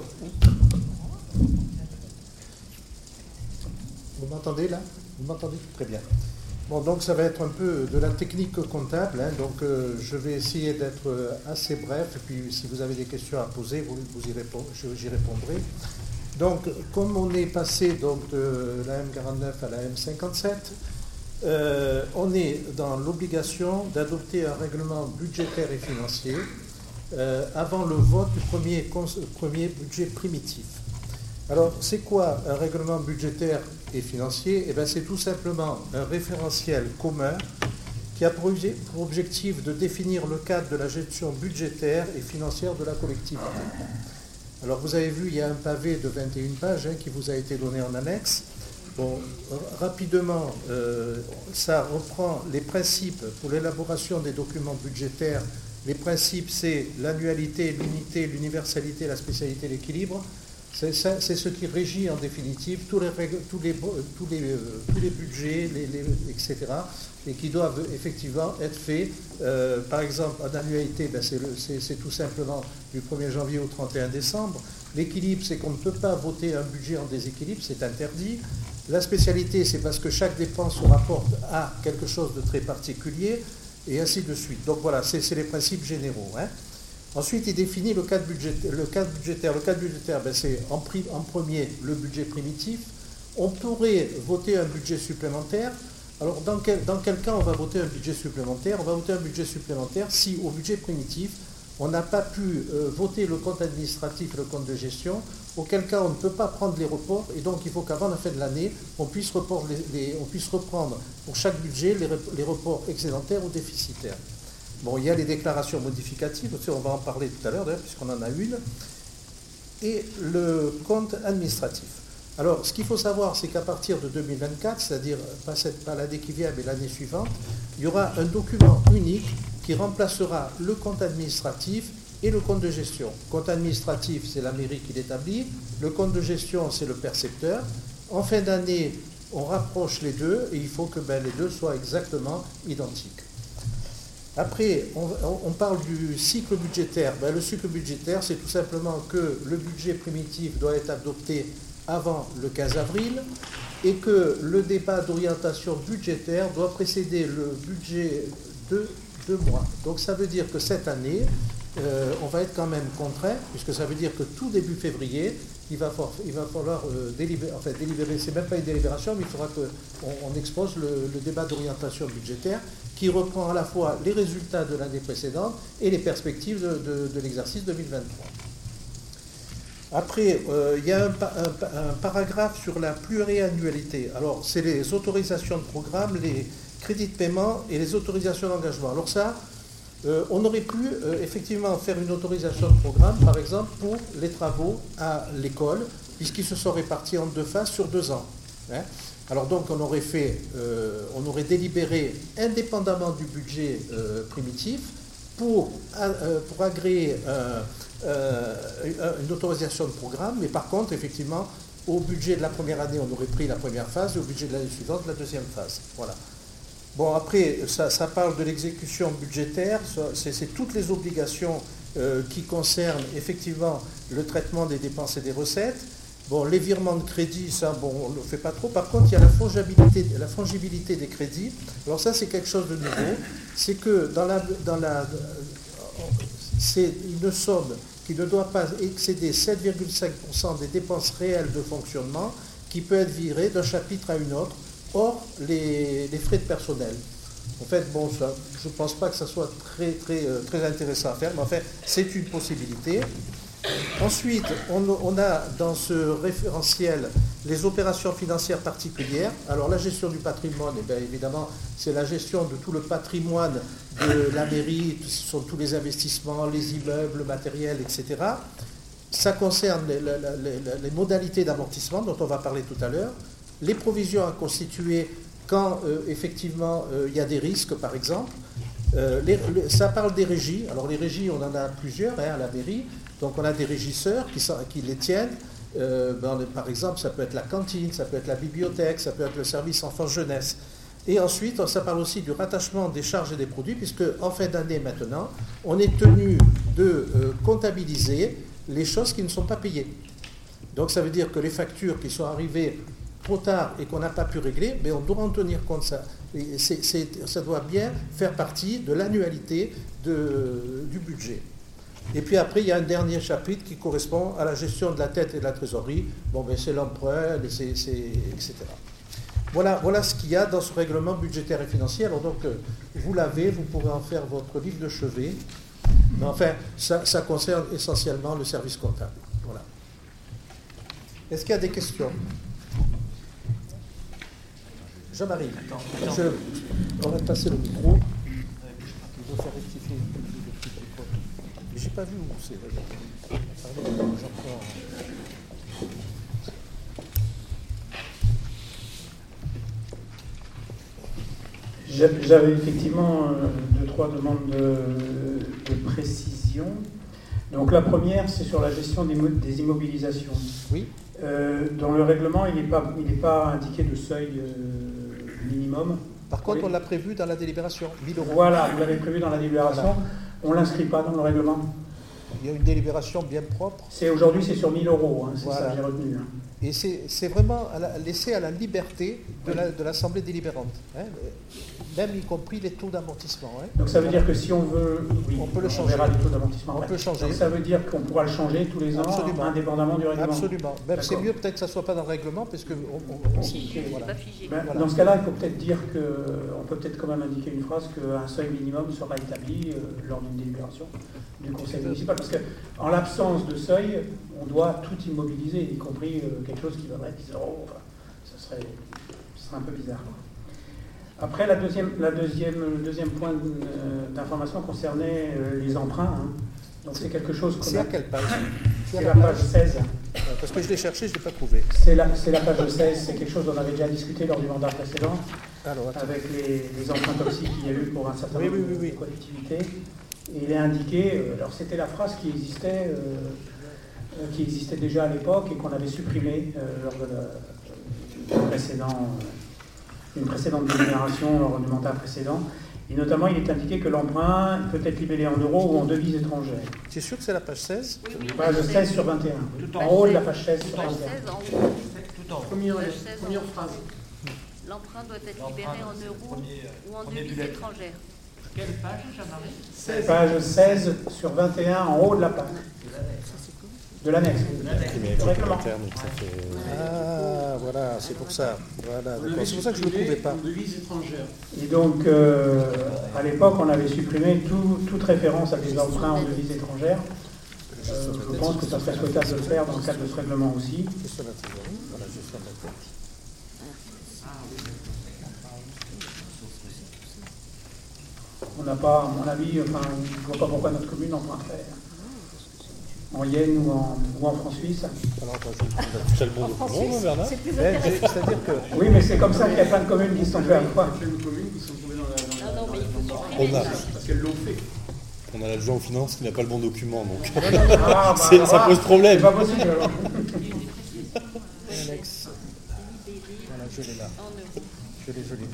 vous m'entendez là? Vous m'entendez? Très bien. Bon, donc ça va être un peu de la technique comptable, hein, donc euh, je vais essayer d'être assez bref, et puis si vous avez des questions à poser, vous, vous y répond, j'y répondrai. Donc, comme on est passé donc, de la M quarante-neuf à la M cinquante-sept, euh, on est dans l'obligation d'adopter un règlement budgétaire et financier euh, avant le vote du premier, premier budget primitif. Alors, c'est quoi un règlement budgétaire et financier? Eh bien, c'est tout simplement un référentiel commun qui a pour objectif de définir le cadre de la gestion budgétaire et financière de la collectivité. Alors, vous avez vu, il y a un pavé de vingt et une pages hein, qui vous a été donné en annexe. Bon, rapidement, euh, ça reprend les principes pour l'élaboration des documents budgétaires. Les principes, c'est l'annualité, l'unité, l'universalité, la spécialité, l'équilibre. C'est, ça, c'est ce qui régit en définitive tous les, règles, tous les, tous les, euh, tous les budgets, les, les, et cetera, et qui doivent effectivement être faits. Euh, par exemple, en annualité, ben c'est, le, c'est, c'est tout simplement du premier janvier au trente et un décembre. L'équilibre, c'est qu'on ne peut pas voter un budget en déséquilibre, c'est interdit. La spécialité, c'est parce que chaque dépense se rapporte à quelque chose de très particulier, et ainsi de suite. Donc voilà, c'est, c'est les principes généraux. Hein. Ensuite, il définit le cadre budgétaire. Le cadre budgétaire, le cadre budgétaire ben c'est en, pri, en premier le budget primitif. On pourrait voter un budget supplémentaire. Alors, dans quel, dans quel cas on va voter un budget supplémentaire? On va voter un budget supplémentaire si, au budget primitif, on n'a pas pu euh, voter le compte administratif, le compte de gestion, auquel cas on ne peut pas prendre les reports, et donc il faut qu'avant la fin de l'année, on puisse, report les, les, on puisse reprendre pour chaque budget les, les reports excédentaires ou déficitaires. Bon, il y a les déclarations modificatives, on va en parler tout à l'heure d'ailleurs, puisqu'on en a une, et le compte administratif. Alors, ce qu'il faut savoir, c'est qu'à partir de deux mille vingt-quatre, c'est-à-dire pas, cette, pas l'année qui vient, mais l'année suivante, il y aura un document unique qui remplacera le compte administratif et le compte de gestion. Le compte administratif, c'est la mairie qui l'établit. Le compte de gestion, c'est le percepteur. En fin d'année, on rapproche les deux et il faut que ben, les deux soient exactement identiques. Après, on, on parle du cycle budgétaire. Ben, le cycle budgétaire, c'est tout simplement que le budget primitif doit être adopté avant le quinze avril et que le débat d'orientation budgétaire doit précéder le budget de deux mois. Donc ça veut dire que cette année, euh, on va être quand même contraint, puisque ça veut dire que tout début février, il va, for, il va falloir euh, délibérer, enfin délibérer, c'est même pas une délibération, mais il faudra qu'on on expose le, le débat d'orientation budgétaire qui reprend à la fois les résultats de l'année précédente et les perspectives de, de, de l'exercice deux mille vingt-trois. Après, euh, il y a un, un, un paragraphe sur la pluriannualité. Alors, c'est les autorisations de programme, les crédits de paiement et les autorisations d'engagement. Alors ça, euh, on aurait pu euh, effectivement faire une autorisation de programme, par exemple, pour les travaux à l'école, puisqu'ils se sont répartis en deux phases sur deux ans. Hein. Alors donc, on aurait fait, euh, on aurait délibéré indépendamment du budget euh, primitif pour, euh, pour agréer un... Euh, une autorisation de programme, mais par contre, effectivement, au budget de la première année, on aurait pris la première phase, et au budget de l'année suivante, la deuxième phase. Voilà. Bon, après, ça, ça parle de l'exécution budgétaire, c'est, c'est toutes les obligations euh, qui concernent effectivement le traitement des dépenses et des recettes. Bon, les virements de crédit, ça, bon, on ne le fait pas trop. Par contre, il y a la fongibilité, la fongibilité des crédits. Alors ça, c'est quelque chose de nouveau. C'est que dans la... Dans la c'est une somme qui ne doit pas excéder sept virgule cinq pour cent des dépenses réelles de fonctionnement qui peut être virée d'un chapitre à un autre, hors les, les frais de personnel. En fait, bon, ça, je ne pense pas que ça soit très, très, très intéressant à faire, mais en fait, c'est une possibilité. Ensuite, on, on a dans ce référentiel les opérations financières particulières. Alors, la gestion du patrimoine, eh bien, évidemment, c'est la gestion de tout le patrimoine de la mairie, ce sont tous les investissements, les immeubles, le matériel, et cetera. Ça concerne les, les, les, les modalités d'amortissement dont on va parler tout à l'heure, les provisions à constituer quand, euh, effectivement, euh, il y a des risques, par exemple. Euh, les, les, ça parle des régies. Alors, les régies, on en a plusieurs hein, à la mairie. Donc, on a des régisseurs qui, sont, qui les tiennent. Euh, ben, par exemple, ça peut être la cantine, ça peut être la bibliothèque, ça peut être le service enfance-jeunesse. Et ensuite, ça parle aussi du rattachement des charges et des produits, puisque en fin d'année maintenant, on est tenu de euh, comptabiliser les choses qui ne sont pas payées. Donc, ça veut dire que les factures qui sont arrivées trop tard et qu'on n'a pas pu régler, mais on doit en tenir compte. Ça, et c'est, c'est, ça doit bien faire partie de l'annualité de, du budget. Et puis après, il y a un dernier chapitre qui correspond à la gestion de la dette et de la trésorerie. Bon, ben c'est l'emprunt, c'est, c'est, et cetera. Voilà, voilà ce qu'il y a dans ce règlement budgétaire et financier. Alors donc, vous l'avez, vous pourrez en faire votre livre de chevet. Mais enfin, ça, ça concerne essentiellement le service comptable. Voilà. Est-ce qu'il y a des questions ? Jean-Marie, je, on va passer le micro. Il doit faire rectifier. J'ai pas vu où c'est. Pardon, j'entends. J'avais effectivement deux, trois demandes de, de précision. Donc la première, c'est sur la gestion des, des immobilisations. Oui. Euh, dans le règlement, il n'est pas, il n'est pas indiqué de seuil euh, minimum. Par contre, on l'a prévu dans la délibération, mille euros. Voilà, vous l'avez prévu dans la délibération. Voilà. On ne l'inscrit pas dans le règlement. Il y a une délibération bien propre. C'est, aujourd'hui, c'est sur mille euros, hein, c'est voilà. Ça que j'ai retenu. Hein. Et c'est, c'est vraiment à la, laissé à la liberté de, la, de l'Assemblée délibérante. Hein. même y compris les taux d'amortissement. Hein. Donc ça veut dire que si on veut, oui, on peut le on changer. verra les taux d'amortissement. On ouais. peut changer. Donc ça veut dire qu'on pourra le changer tous les ans, Absolument. indépendamment du règlement. Absolument. Même c'est D'accord. mieux peut-être que ça ne soit pas dans le règlement, parce que on, on, Figé, voilà. pas figé. Ben, Voilà. Dans ce cas-là, il faut peut-être dire que, on peut peut-être quand même indiquer une phrase qu'un seuil minimum sera établi euh, lors d'une délibération du conseil municipal. Parce qu'en l'absence de seuil, on doit tout immobiliser, y compris euh, quelque chose qui vaudrait dix euros. Enfin, ce serait, ce serait un peu bizarre. Après, la deuxième, la deuxième, le deuxième point d'information concernait euh, les emprunts. Hein. Donc c'est quelque chose qu'on C'est a... à quelle page? C'est la page seize. Parce que je l'ai cherché, je ne l'ai pas trouvé. C'est la, c'est la page seize, c'est quelque chose dont on avait déjà discuté lors du mandat précédent, Alors, attends. avec les, les emprunts toxiques qu'il y a eu pour un certain Oui, nombre oui, oui, de oui. collectivités. Et il est indiqué, euh, alors c'était la phrase qui existait, euh, euh, qui existait déjà à l'époque et qu'on avait supprimée euh, lors de la, du précédent, euh, une précédente délibération lors du mandat précédent. Et notamment, il est indiqué que l'emprunt peut être libellé en euros ou en devises étrangères. C'est sûr que c'est la page seize? Oui, oui, Page seize sur vingt et un. Tout En en haut de seize. la page seize sur Page vingt et un. seize en haut. Tout en haut. Première, Page seize en première haut. phrase. L'emprunt doit être L'emprunt, libéré en c'est le euros premier, ou en premier devises bullet. étrangères. Quelle page, Jean-Marie? seize. Page seize sur vingt et un en haut de la page. De l'annexe. Mais complémentaire, donc ça fait. Ah, voilà, c'est pour ça. Voilà, On d'accord. avait C'est pour ça que je ne le trouvais supprimé pas. en devises étrangères. Et donc, euh, à l'époque, on avait supprimé tout- toute référence à des emprunts en devises étrangères. Euh, je pense que ça serait souhaitable de le faire dans le cadre de ce règlement aussi. Gestion de la trésorerie, voilà, gestion de la dette. On n'a pas, à mon avis, enfin, je ne vois pas pourquoi notre commune emprunterait en yens ou en, ou en francs suisses. Alors, attends, je- C'est le bon document, non, Bernard? C'est plus Eh, j'ai- intéressant. C'est-à-dire que Oui, mais c'est comme ça qu'il y a plein de communes qui se sont fait à la Il y fois. a plein de communes qui sont tombées dans la. Non, non, mais il faut dans- supprimer On a. ça. Parce qu'elles l'ont fait. On a l'adjoint aux finances qui n'a pas le bon document, donc Ah, bah, c'est- ça ah, pose problème. C'est pas possible alors. Alex, voilà, je l'ai là. En euros. Je l'ai, je l'ai.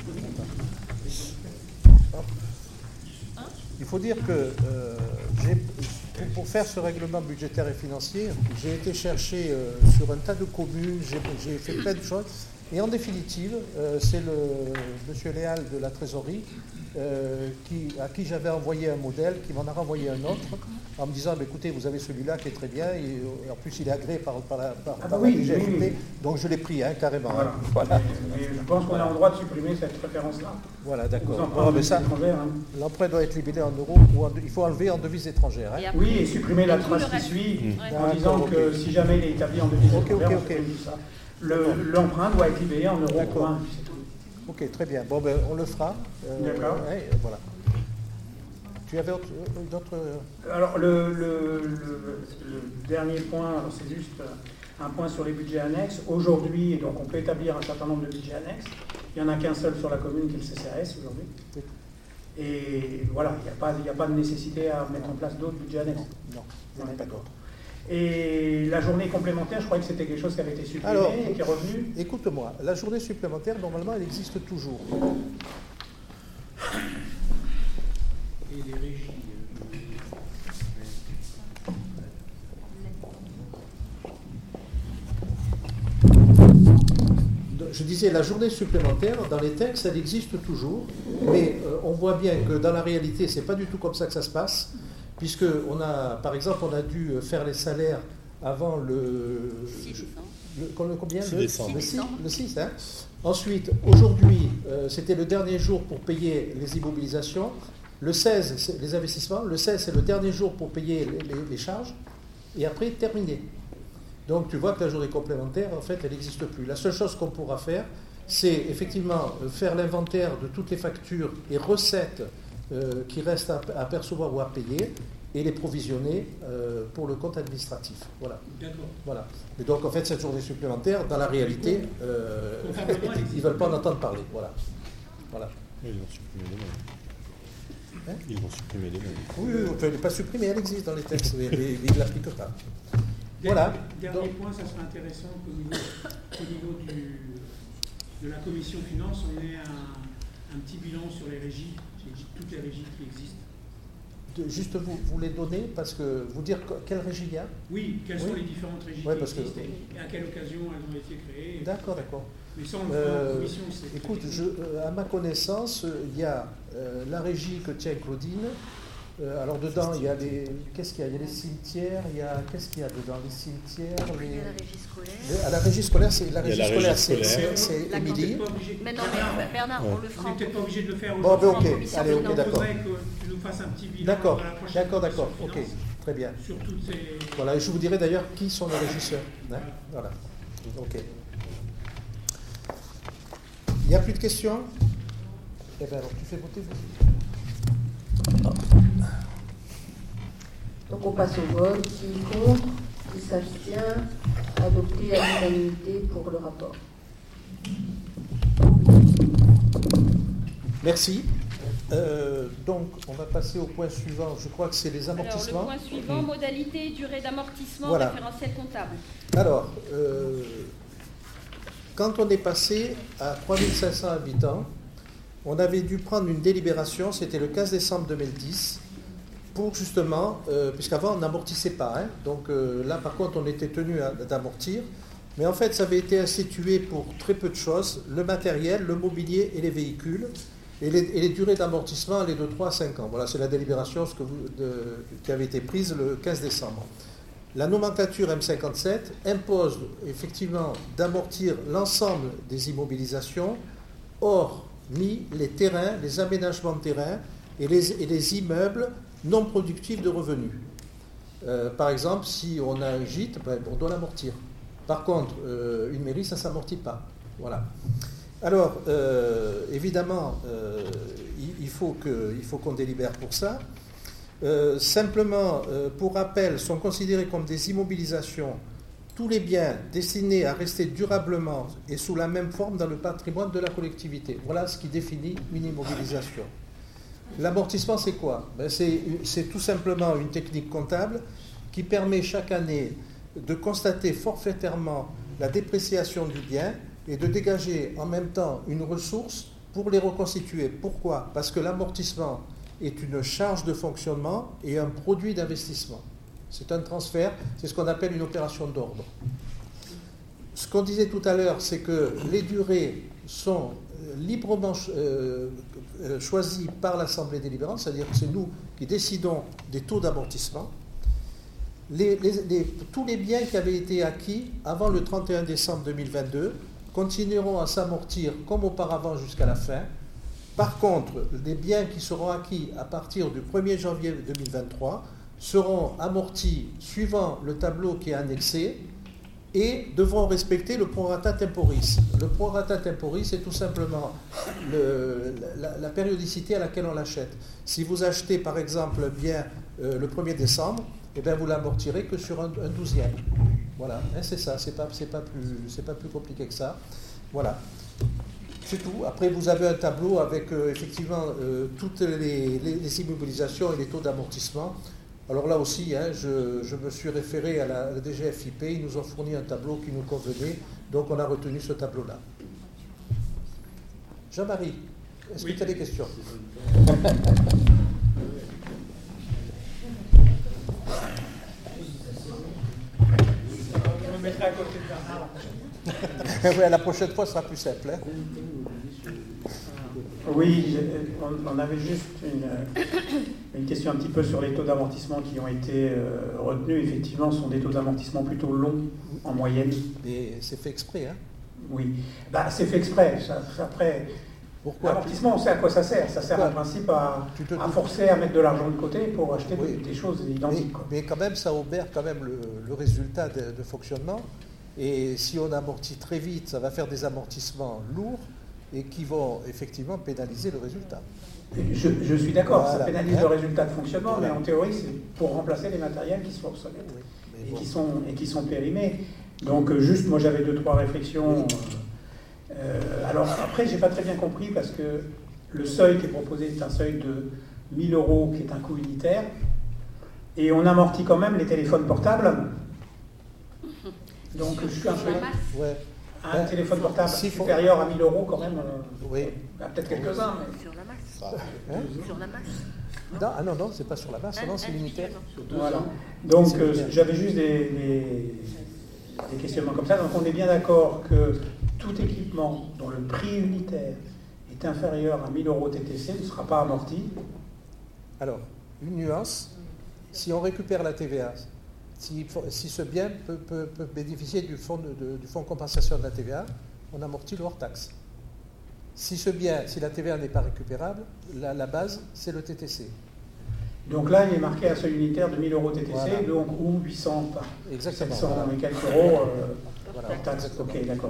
Hop. Il faut dire que euh, j'ai- pour, pour faire ce règlement budgétaire et financier, j'ai été chercher euh, sur un tas de communes, j'ai j'ai fait plein de choses. Et en définitive, euh, c'est le monsieur Léal de la trésorerie euh, qui, à qui j'avais envoyé un modèle, qui m'en a renvoyé un autre, en me disant, bah, écoutez, vous avez celui-là qui est très bien, et, et en plus il est agréé par, par la, par, Ah par bah la oui, D G F P, oui, oui. donc je l'ai pris hein, carrément. Voilà. hein. Voilà. Mais, mais je pense qu'on a le droit de supprimer cette référence-là. Voilà, Aux d'accord. emprunts Bon, en mais devises ça, étrangères, hein. l'emprunt doit être libellé en euros ou en, il faut enlever en devises étrangères. hein. Et après, Oui, et supprimer la Et tout le trace qui reste. suit Ouais. en disant D'accord, que ok. si jamais il est établi en devises Ok, étrangères, ok, on ok. supprime tout ça. Le- L'emprunt doit être libellé en euros. D'accord. point, puis c'est tout. Ok, très bien. Bon, ben, on le fera. Euh, D'accord. ouais, voilà. Tu avais autre, euh, d'autres... Alors, le, le- le- le dernier point, alors, c'est juste un point sur les budgets annexes. Aujourd'hui, donc on peut établir un certain nombre de budgets annexes. Il n'y en a qu'un seul sur la commune, qui est le C C A S aujourd'hui. Et voilà, il n'y a, pas- il n'y a pas de nécessité à mettre en place d'autres budgets annexes. Non, il n'y en a pas d'autres. Et la journée complémentaire, je croyais que c'était quelque chose qui avait été supprimé Alors, et qui est revenu. Écoute-moi, la journée supplémentaire, normalement, elle existe toujours. Et les régies. Je disais, la journée supplémentaire, dans les textes, elle existe toujours, mais euh, on voit bien que dans la réalité, c'est pas du tout comme ça que ça se passe, puisque on a, par exemple, on a dû faire les salaires avant le... six, hein. le- le- combien six le, décembre. le six, le six, hein. Ensuite, aujourd'hui, euh, c'était le dernier jour pour payer les immobilisations. Le seize, c'est les investissements. Le seize, c'est le dernier jour pour payer les, les- les charges. Et après, terminé. Donc, tu vois que la journée complémentaire, en fait, elle n'existe plus. La seule chose qu'on pourra faire, c'est effectivement euh, faire l'inventaire de toutes les factures et recettes euh, qui restent à, à percevoir ou à payer et les provisionner euh, pour le compte administratif. Voilà. D'accord. Voilà. Et donc, en fait, cette journée supplémentaire, dans la réalité, euh, Comptablement, elle ils ne veulent pas en entendre parler. Voilà. Voilà. Ils vont supprimer les mêmes. Hein Ils vont supprimer les mêmes. Oui, oui, on ne peut pas supprimer, elle existe dans les textes, mais, mais ils ne l'appliquent pas. Voilà. Dernier Donc, point, ça serait intéressant qu'au niveau, au niveau du, de la commission finance, on ait un, un petit bilan sur les régies, j'ai dit toutes les régies qui existent. de, juste vous, vous les donner, parce que vous dire quelle régie il y a. Oui, quelles oui. sont les différentes régies ouais, qui parce existent que... et à quelle occasion elles ont été créées. D'accord, d'accord. Mais ça, on le euh, en commission. Écoute, je, euh, à ma connaissance, il y a euh, la régie que tient Claudine. Euh, alors dedans, il y a les, qu'est-ce qu'il y a? Il y a les cimetières, il y a, qu'est-ce qu'il y a dedans? Les cimetières, les... Il y a la régie scolaire. Les, à la régie scolaire, c'est la régie la scolaire, régie c'est, scolaire. c'est, c'est Émilie. Mais non, mais Bernard, ouais. on le fera. On n'est peut-être pas obligé de le faire Bon, aujourd'hui. ben, ok, allez, ok, Il d'accord. faudrait que tu nous fasses un petit bilan D'accord, dans la prochaine d'accord, d'accord, commission ok, finance très bien. sur toutes ces... Voilà, et je vous dirai d'ailleurs qui sont les régisseurs. Hein, voilà, ok. Il n'y a plus de questions? Eh bien, alors tu fais voter, vous. Donc on passe au vote. Qui est contre? Qui s'abstient? Adopté à l'unanimité pour le rapport. Merci. Euh, donc, on va passer au point suivant. Je crois que c'est les amortissements. Alors, le point suivant, mmh. modalité et durée d'amortissement, voilà. Référentiel comptable. Alors, euh, quand on est passé à trois mille cinq cents habitants, on avait dû prendre une délibération, c'était le quinze décembre deux mille dix, pour justement, euh, puisqu'avant on n'amortissait pas, hein, donc euh, là par contre on était tenu à, d'amortir, mais en fait ça avait été institué pour très peu de choses, le matériel, le mobilier et les véhicules, et les, et les durées d'amortissement allaient de trois à cinq ans. Voilà, c'est la délibération ce que vous, de, qui avait été prise le quinze décembre. La nomenclature M cinquante-sept impose effectivement d'amortir l'ensemble des immobilisations, hormis les terrains, les aménagements de terrain et les, et les immeubles non productifs de revenus. Euh, par exemple, si on a un gîte, ben, on doit l'amortir. Par contre, euh, une mairie, ça ne s'amortit pas. Voilà. Alors, euh, évidemment, euh, il, il, faut que, il faut qu'on délibère pour ça. Euh, simplement, euh, pour rappel, sont considérés comme des immobilisations tous les biens destinés à rester durablement et sous la même forme dans le patrimoine de la collectivité. Voilà ce qui définit une immobilisation. L'amortissement, c'est quoi? Ben c'est, c'est tout simplement une technique comptable qui permet chaque année de constater forfaitairement la dépréciation du bien et de dégager en même temps une ressource pour les reconstituer. Pourquoi? Parce que l'amortissement est une charge de fonctionnement et un produit d'investissement. C'est un transfert, c'est ce qu'on appelle une opération d'ordre. Ce qu'on disait tout à l'heure, c'est que les durées sont librement euh, choisies par l'Assemblée délibérante, c'est-à-dire que c'est nous qui décidons des taux d'amortissement. Les, les, les, tous les biens qui avaient été acquis avant le trente et un décembre deux mille vingt-deux continueront à s'amortir comme auparavant jusqu'à la fin. Par contre, les biens qui seront acquis à partir du premier janvier deux mille vingt-trois seront amortis suivant le tableau qui est annexé et devront respecter le prorata temporis. Le prorata temporis, c'est tout simplement le, la, la périodicité à laquelle on l'achète. Si vous achetez par exemple un bien euh, le premier décembre, eh bien, vous l'amortirez que sur un, un douzième. Voilà, hein, c'est ça, c'est pas, c'est pas plus, c'est pas plus compliqué que ça. Voilà. C'est tout. Après, vous avez un tableau avec euh, effectivement euh, toutes les, les, les immobilisations et les taux d'amortissement. Alors là aussi, hein, je, je me suis référé à la, à la D G F I P, ils nous ont fourni un tableau qui nous convenait, donc on a retenu ce tableau-là. Jean-Marie, est-ce oui. que tu as des questions? Je me mettrai à côté de Bernard. Ouais, la prochaine fois, ce sera plus simple. Hein. Oui, on avait juste une, une question un petit peu sur les taux d'amortissement qui ont été euh, retenus. Effectivement, ce sont des taux d'amortissement plutôt longs en moyenne. Mais c'est fait exprès, hein? Oui, bah, c'est fait exprès. Ça, après, pourquoi? L'amortissement, on sait à quoi ça sert. Ça sert en principe à, te... à forcer à mettre de l'argent de côté pour acheter oui. des, des choses identiques. Mais, mais quand même, ça obère quand même le, le résultat de, de fonctionnement. Et si on amortit très vite, ça va faire des amortissements lourds et qui vont effectivement pénaliser le résultat. Je, je suis d'accord, voilà. Ça pénalise hein? le résultat de fonctionnement, voilà. Mais en théorie, c'est pour remplacer les matériels qui sont obsolètes oui, et, bon. qui sont, et qui sont périmés. Donc, juste, moi, j'avais deux, trois réflexions. Euh, alors, après, j'ai pas très bien compris parce que le seuil qui est proposé est un seuil de mille euros qui est un coût unitaire et on amortit quand même les téléphones portables. Donc, je suis un peu... Ouais. Un Ben, téléphone portable s'il faut- supérieur à mille euros, quand même, euh, Oui. il y a peut-être quelques-uns, mais... Sur la masse. Ça, hein Sur la masse. Non, ah non, non, c'est pas sur la masse, non, c'est l'unitaire. Voilà. Donc C'est euh, bien. j'avais juste des, des- des questionnements comme ça. Donc on est bien d'accord que tout équipement dont le prix unitaire est inférieur à mille euros T T C ne sera pas amorti. Alors, une nuance, si on récupère la T V A, si, si ce bien peut, peut- peut bénéficier du fonds de, de- du fonds de compensation de la T V A, on amortit le hors-taxe. Si ce bien, si la T V A n'est pas récupérable, la, la base, c'est le T T C. Donc là, il est marqué un seuil unitaire de mille euros T T C, Voilà. donc ou huit cents, Exactement, sept cents voilà. et quelques euros euh, Voilà, hors taxe. exactement. Ok, d'accord.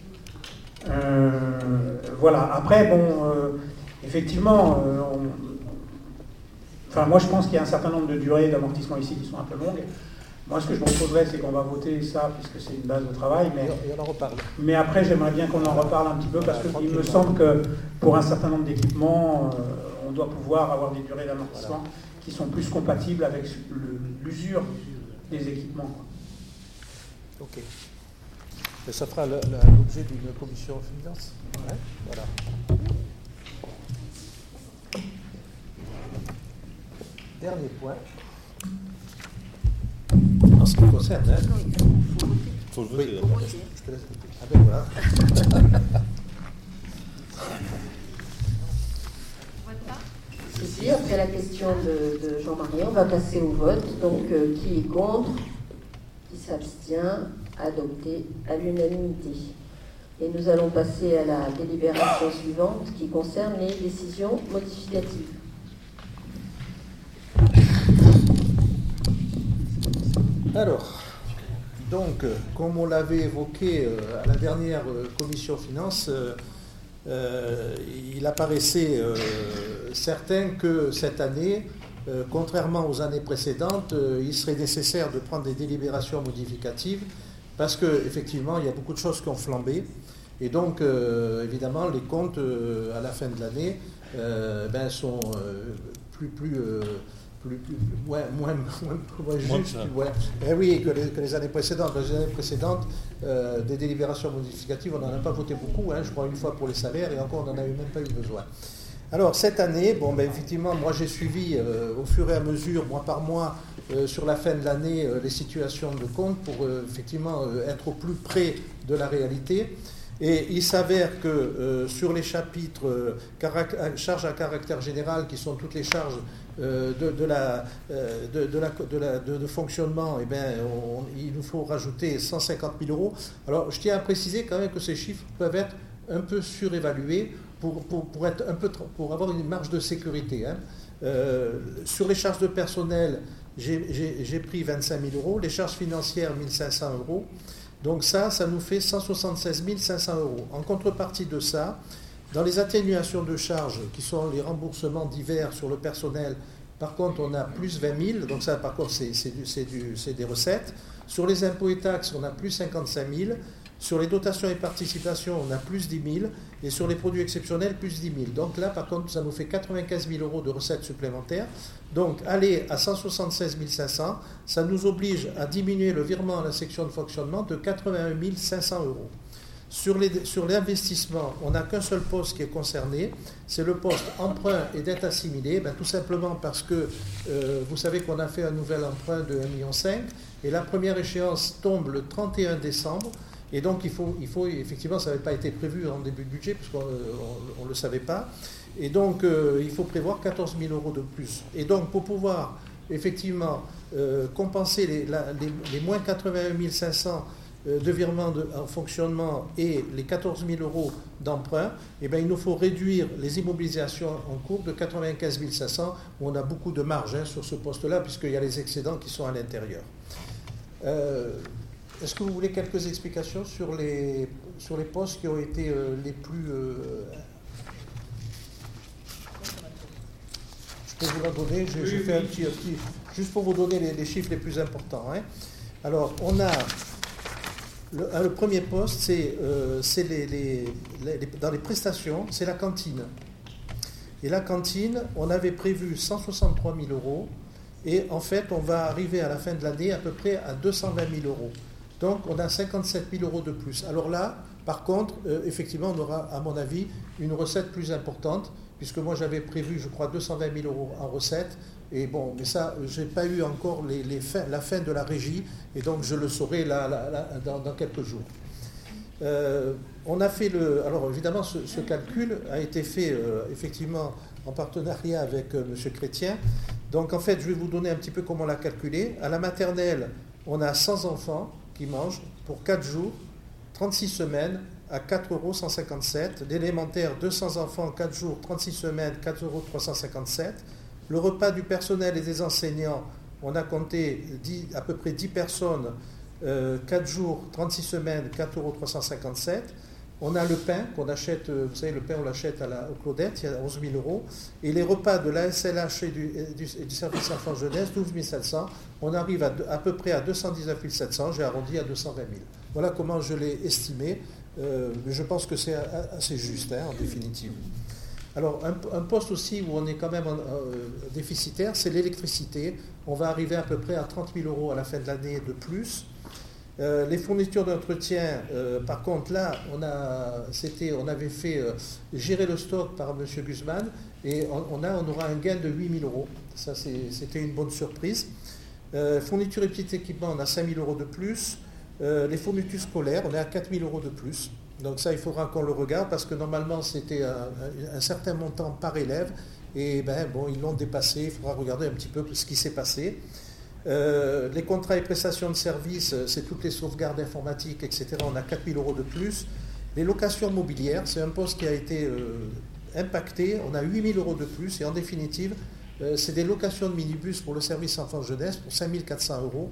Euh, voilà. Après, bon, euh, effectivement, euh, on- enfin, moi je pense qu'il y a un certain nombre de durées d'amortissement ici qui sont un peu longues. Moi, ce que je proposerais, c'est qu'on va voter ça, puisque c'est une base de travail, mais, Et on en reparle. mais après, j'aimerais bien qu'on en reparle un petit peu, parce Voilà, qu'il me tranquillement. semble que pour un certain nombre d'équipements, euh, on doit pouvoir avoir des durées d'amortissement qui sont plus compatibles avec le- l'usure des équipements. Ok. Mais ça fera le- le- l'objet d'une commission finance. Ouais, voilà. Dernier point. En ce qui me concerne, hein, Faut le oui, voter d'abord. je te laisse. Ah ben voilà. Ici, après la question de, de Jean-Marie, on va passer au vote. Donc, euh, qui est contre? Qui s'abstient? Adopté à l'unanimité. Et nous allons passer à la délibération suivante qui concerne les décisions modificatives. Alors, donc, euh, comme on l'avait évoqué euh, à la dernière euh, commission finance, euh, euh, il apparaissait euh, certain que cette année, euh, contrairement aux années précédentes, euh, il serait nécessaire de prendre des délibérations modificatives parce qu'effectivement, il y a beaucoup de choses qui ont flambé. Et donc, euh, évidemment, les comptes euh, à la fin de l'année euh, ben, sont euh, plus, plus, euh, plus, plus, plus- ouais, moins, moins, moins Moins justes, que ça. ouais. Eh oui, que les, que les années précédentes. Dans les années précédentes, euh, des délibérations modificatives, on n'en a pas voté beaucoup. Hein, je crois une fois pour les salaires, et encore, on n'en a eu même pas eu besoin. Alors, cette année, bon, ben, effectivement, moi j'ai suivi euh, au fur et à mesure, mois par mois, euh, sur la fin de l'année, euh, les situations de compte pour euh, effectivement euh, être au plus près de la réalité. Et il s'avère que euh, sur les chapitres euh, carac- charges à caractère général, qui sont toutes les charges euh, de, de, la, euh, de, de, la, de, la- de- de fonctionnement, eh bien, on- il nous faut rajouter cent cinquante mille euros. Alors, je tiens à préciser quand même que ces chiffres peuvent être un peu surévalués pour, pour, pour, être un peu, tr- pour avoir une marge de sécurité. Hein. Euh, sur les charges de personnel, j'ai- j'ai j'ai pris vingt-cinq mille euros, les charges financières, mille cinq cents euros. Donc ça, ça nous fait cent soixante-seize mille cinq cents euros. En contrepartie de ça, dans les atténuations de charges, qui sont les remboursements divers sur le personnel, par contre, on a plus vingt mille, donc ça, par contre, c'est c'est du- c'est du- c'est des recettes. Sur les impôts et taxes, on a plus cinquante-cinq mille. Sur les dotations et participations, on a plus dix mille. Et sur les produits exceptionnels, plus dix mille. Donc là, par contre, ça nous fait quatre-vingt-quinze mille euros de recettes supplémentaires. Donc, aller à cent soixante-seize mille cinq cents, ça nous oblige à diminuer le virement à la section de fonctionnement de quatre-vingt-un mille cinq cents euros. Sur, les, sur l'investissement, on n'a qu'un seul poste qui est concerné, c'est le poste emprunt et dette assimilée, ben, tout simplement parce que euh, vous savez qu'on a fait un nouvel emprunt de un virgule cinq million et la première échéance tombe le trente et un décembre. Et donc, il faut, il faut effectivement, ça n'avait pas été prévu en début de budget, puisqu'on ne le savait pas. Et donc, euh, il faut prévoir quatorze mille euros de plus. Et donc, pour pouvoir, effectivement, euh, compenser les, la, les, les moins quatre-vingt-un mille cinq cents euh, de virement de, en fonctionnement et les quatorze mille euros d'emprunt, eh bien, il nous faut réduire les immobilisations en cours de quatre-vingt-quinze mille cinq cents, où on a beaucoup de marge hein, sur ce poste-là, puisqu'il y a les excédents qui sont à l'intérieur. Euh, Est-ce que vous voulez quelques explications sur les, sur les postes qui ont été euh, les plus... Euh, je peux vous la donner, j'ai j'ai fait un petit, un petit... Juste pour vous donner les, les chiffres les plus importants. Hein. Alors, on a... Le, le premier poste, c'est euh, les, les, les, dans les prestations, c'est la cantine. Et la cantine, on avait prévu cent soixante-trois mille euros. Et en fait, on va arriver à la fin de l'année à peu près à deux cent vingt mille euros. Donc, on a cinquante-sept mille euros de plus. Alors là, Par contre, euh, effectivement, on aura, à mon avis, une recette plus importante, puisque moi j'avais prévu, je crois, deux cent vingt mille euros en recette. Et bon, mais ça, je n'ai pas eu encore les, les fins, la fin de la régie, et donc je le saurai là, là, là, dans, dans quelques jours. Euh, on a fait le. Alors évidemment, ce, ce calcul a été fait euh, effectivement en partenariat avec euh, M. Chrétien. Donc en fait, je vais vous donner un petit peu comment on l'a calculé. À la maternelle, on a cent enfants qui mangent pour quatre jours, trente-six semaines, à quatre euros cent cinquante-sept. L'élémentaire, deux cents enfants, quatre jours, trente-six semaines, quatre euros trois cent cinquante-sept. Le repas du personnel et des enseignants, on a compté dix, à peu près dix personnes, euh, quatre jours, trente-six semaines, quatre euros trois cent cinquante-sept. On a le pain qu'on achète, vous savez, le pain on l'achète à la, au Claudette, il y a onze mille euros. Et les repas de l'A S L H et du, et du, et du service enfant jeunesse, douze mille sept cents. On arrive à, à peu près à deux cent dix-neuf mille sept cents, j'ai arrondi à deux cent vingt mille. Voilà comment je l'ai estimé. Euh, mais je pense que c'est assez juste, hein, en définitive. Alors, un, un poste aussi où on est quand même euh, déficitaire, c'est l'électricité. On va arriver à peu près à trente mille euros à la fin de l'année de plus. Euh, les fournitures d'entretien, euh, par contre, là, on, a, c'était, on avait fait euh, gérer le stock par M. Guzman et on, on, a, on aura un gain de huit mille euros. Ça, c'est, c'était une bonne surprise. Euh, fournitures et petits équipements, on a cinq mille euros de plus. Euh, les fournitures scolaires, on est à quatre mille euros de plus. Donc ça, il faudra qu'on le regarde parce que normalement, c'était un, un, un certain montant par élève. Et ben, bon, ils l'ont dépassé. Il faudra regarder un petit peu ce qui s'est passé. Euh, les contrats et prestations de services, c'est toutes les sauvegardes informatiques, et cetera. On a quatre mille euros de plus. Les locations mobilières, c'est un poste qui a été euh, impacté. On a huit mille euros de plus. Et en définitive, euh, c'est des locations de minibus pour le service enfant-jeunesse pour cinq mille quatre cents euros.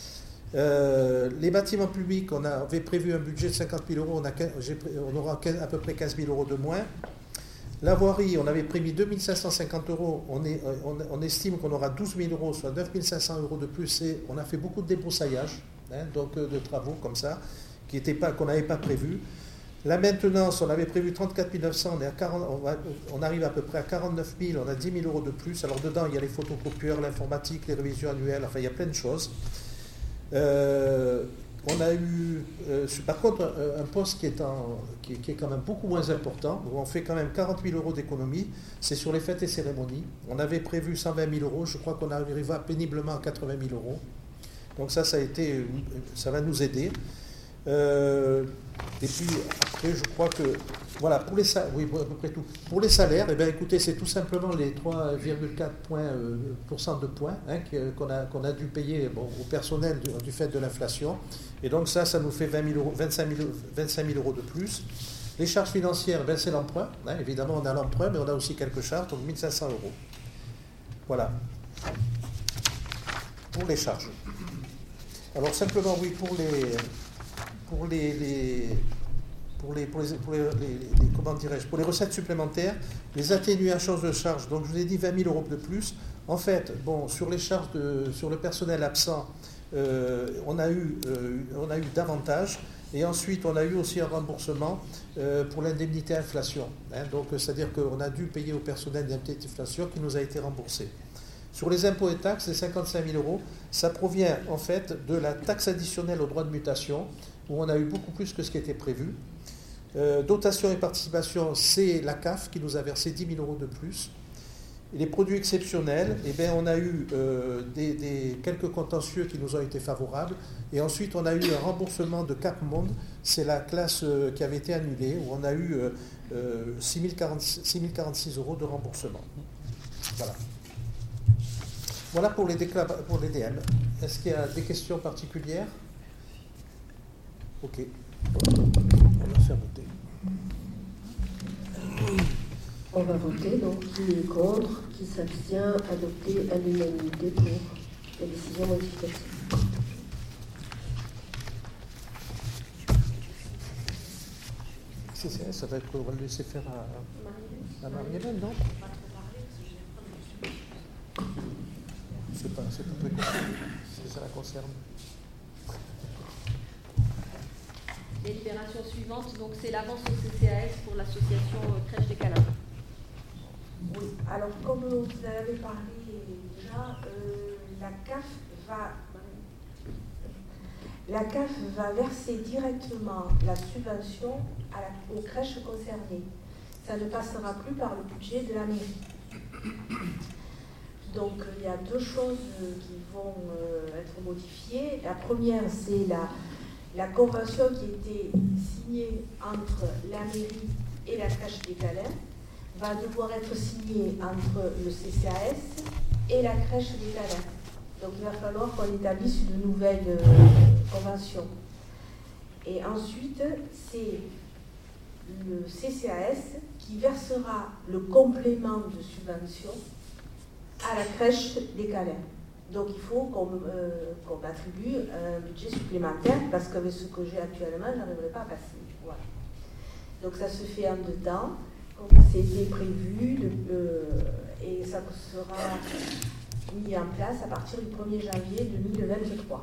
Euh, les bâtiments publics, on avait prévu un budget de cinquante mille euros. On, a, on aura à peu près quinze mille euros de moins. La voirie, on avait prévu deux mille cinq cent cinquante euros, on, est, on, on estime qu'on aura douze mille euros, soit neuf mille cinq cents euros de plus, et on a fait beaucoup de débroussaillage, hein, donc de travaux comme ça, qui étaient pas, qu'on n'avait pas prévu. La maintenance, on avait prévu trente-quatre mille neuf cents, on, est à quarante, on, va, on arrive à peu près à quarante-neuf mille, on a dix mille euros de plus. Alors dedans, il y a les photocopieurs, l'informatique, les révisions annuelles, enfin il y a plein de choses. Euh, On a eu, euh, par contre, un, un poste qui est, en, qui, qui est quand même beaucoup moins important, où on fait quand même quarante mille euros d'économie, c'est sur les fêtes et cérémonies. On avait prévu cent vingt mille euros, je crois qu'on arrivera péniblement à quatre-vingt mille euros. Donc ça, ça, a été, ça va nous aider. Euh, et puis après, je crois que, voilà, pour les salaires, oui, à peu près tout. Pour les salaires, eh bien, écoutez, c'est tout simplement les trois virgule quatre points, euh, pour cent de points hein, qu'on a, qu'on a dû payer bon, au personnel du, du fait de l'inflation. Et donc ça, ça nous fait vingt mille euros, vingt-cinq mille euros de plus. Les charges financières, ben, c'est l'emprunt. Hein, évidemment, on a l'emprunt, mais on a aussi quelques charges, donc mille cinq cents euros. Voilà. Pour les charges. Alors simplement, oui, pour les... Pour les, les, pour les, pour les, pour les, les, les comment dirais-je, pour les recettes supplémentaires, les atténuations de charges, donc je vous ai dit vingt mille euros de plus. En fait, bon, sur les charges de, sur le personnel absent, euh, on a eu, euh, on a eu davantage. Et ensuite, on a eu aussi un remboursement euh, pour l'indemnité inflation. Hein, donc, c'est-à-dire qu'on a dû payer au personnel l'indemnité inflation qui nous a été remboursée. Sur les impôts et taxes, les cinquante-cinq mille euros, ça provient en fait de la taxe additionnelle au droit de mutation, où on a eu beaucoup plus que ce qui était prévu. Euh, dotation et participation, c'est la C A F qui nous a versé dix mille euros de plus. Et les produits exceptionnels, eh bien, on a eu euh, des, des, quelques contentieux qui nous ont été favorables. Et ensuite, on a eu un remboursement de Cap Monde, c'est la classe euh, qui avait été annulée, où on a eu euh, euh, six mille quarante-six euros de remboursement. Voilà. Voilà pour les, décla- pour les D M. Est-ce qu'il y a des questions particulières ? Ok. On va faire voter. On va voter, donc qui est contre, qui s'abstient, adopté à l'unanimité pour la décision modificative. C'est ça, ça va être, on va le laisser faire à, à Marie-Hélène, non ? C'est pas, c'est pas très compliqué, si ça la concerne. Délibération suivante, donc c'est l'avance au C C A S pour l'association Crèche des Calins. Oui, alors comme vous en avez parlé déjà, euh, la C A F va, la C A F va verser directement la subvention à la, aux crèches concernées. Ça ne passera plus par le budget de la mairie. Donc il y a deux choses qui vont euh, être modifiées. La première, c'est la, la convention qui était signée entre la mairie et la crèche des Calins va devoir être signée entre le C C A S et la crèche des Calins. Donc il va falloir qu'on établisse une nouvelle euh, convention. Et ensuite, c'est le C C A S qui versera le complément de subvention à la crèche des Calins. Donc il faut qu'on euh, qu'on attribue un budget supplémentaire parce qu'avec ce que j'ai actuellement, je n'arriverai pas à passer. Voilà. Donc ça se fait en deux temps, comme c'était prévu, de, euh, et ça sera mis en place à partir du premier janvier deux mille vingt-trois.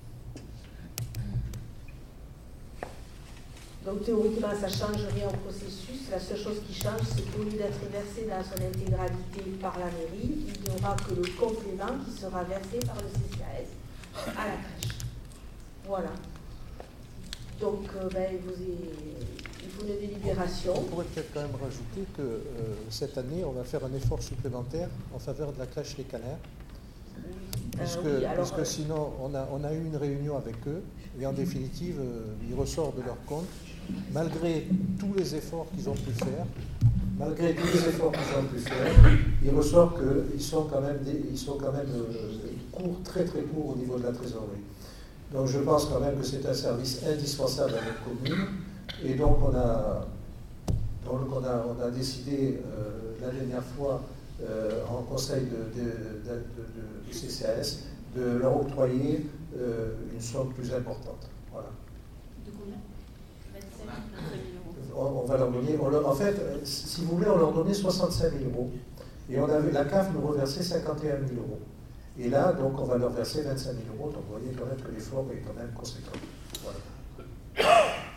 Donc théoriquement, ça ne change rien au processus. La seule chose qui change, c'est qu'au lieu d'être versé dans son intégralité par la mairie, il n'y aura que le complément qui sera versé par le C C A S à la crèche. Voilà. Donc, euh, ben, vous est... il faut une délibération. On pourrait peut-être quand même rajouter que euh, cette année, on va faire un effort supplémentaire en faveur de la crèche Les Canards. Puisque, euh, oui, alors, puisque euh... sinon, on a, on a eu une réunion avec eux, et en définitive, euh, ils ressortent de leur compte, malgré tous les efforts qu'ils ont pu faire, malgré tous les efforts qu'ils ont pu faire, il ressort qu'ils sont quand même, des, ils sont quand même euh, courts, très très courts au niveau de la trésorerie. Donc je pense quand même que c'est un service indispensable à notre commune, et donc on a, donc on a, on a décidé euh, la dernière fois euh, en conseil de, de, de, de, de C C A S de leur octroyer euh, une somme plus importante. Voilà. De combien? vingt-cinq mille euros. On, on va leur donner, on leur, en fait, si vous voulez, on leur donnait soixante-cinq mille euros. Et on avait, la C A F nous reversait cinquante et un mille euros. Et là, donc, on va leur verser vingt-cinq mille euros. Donc, vous voyez quand même que l'effort est quand même conséquent. Voilà.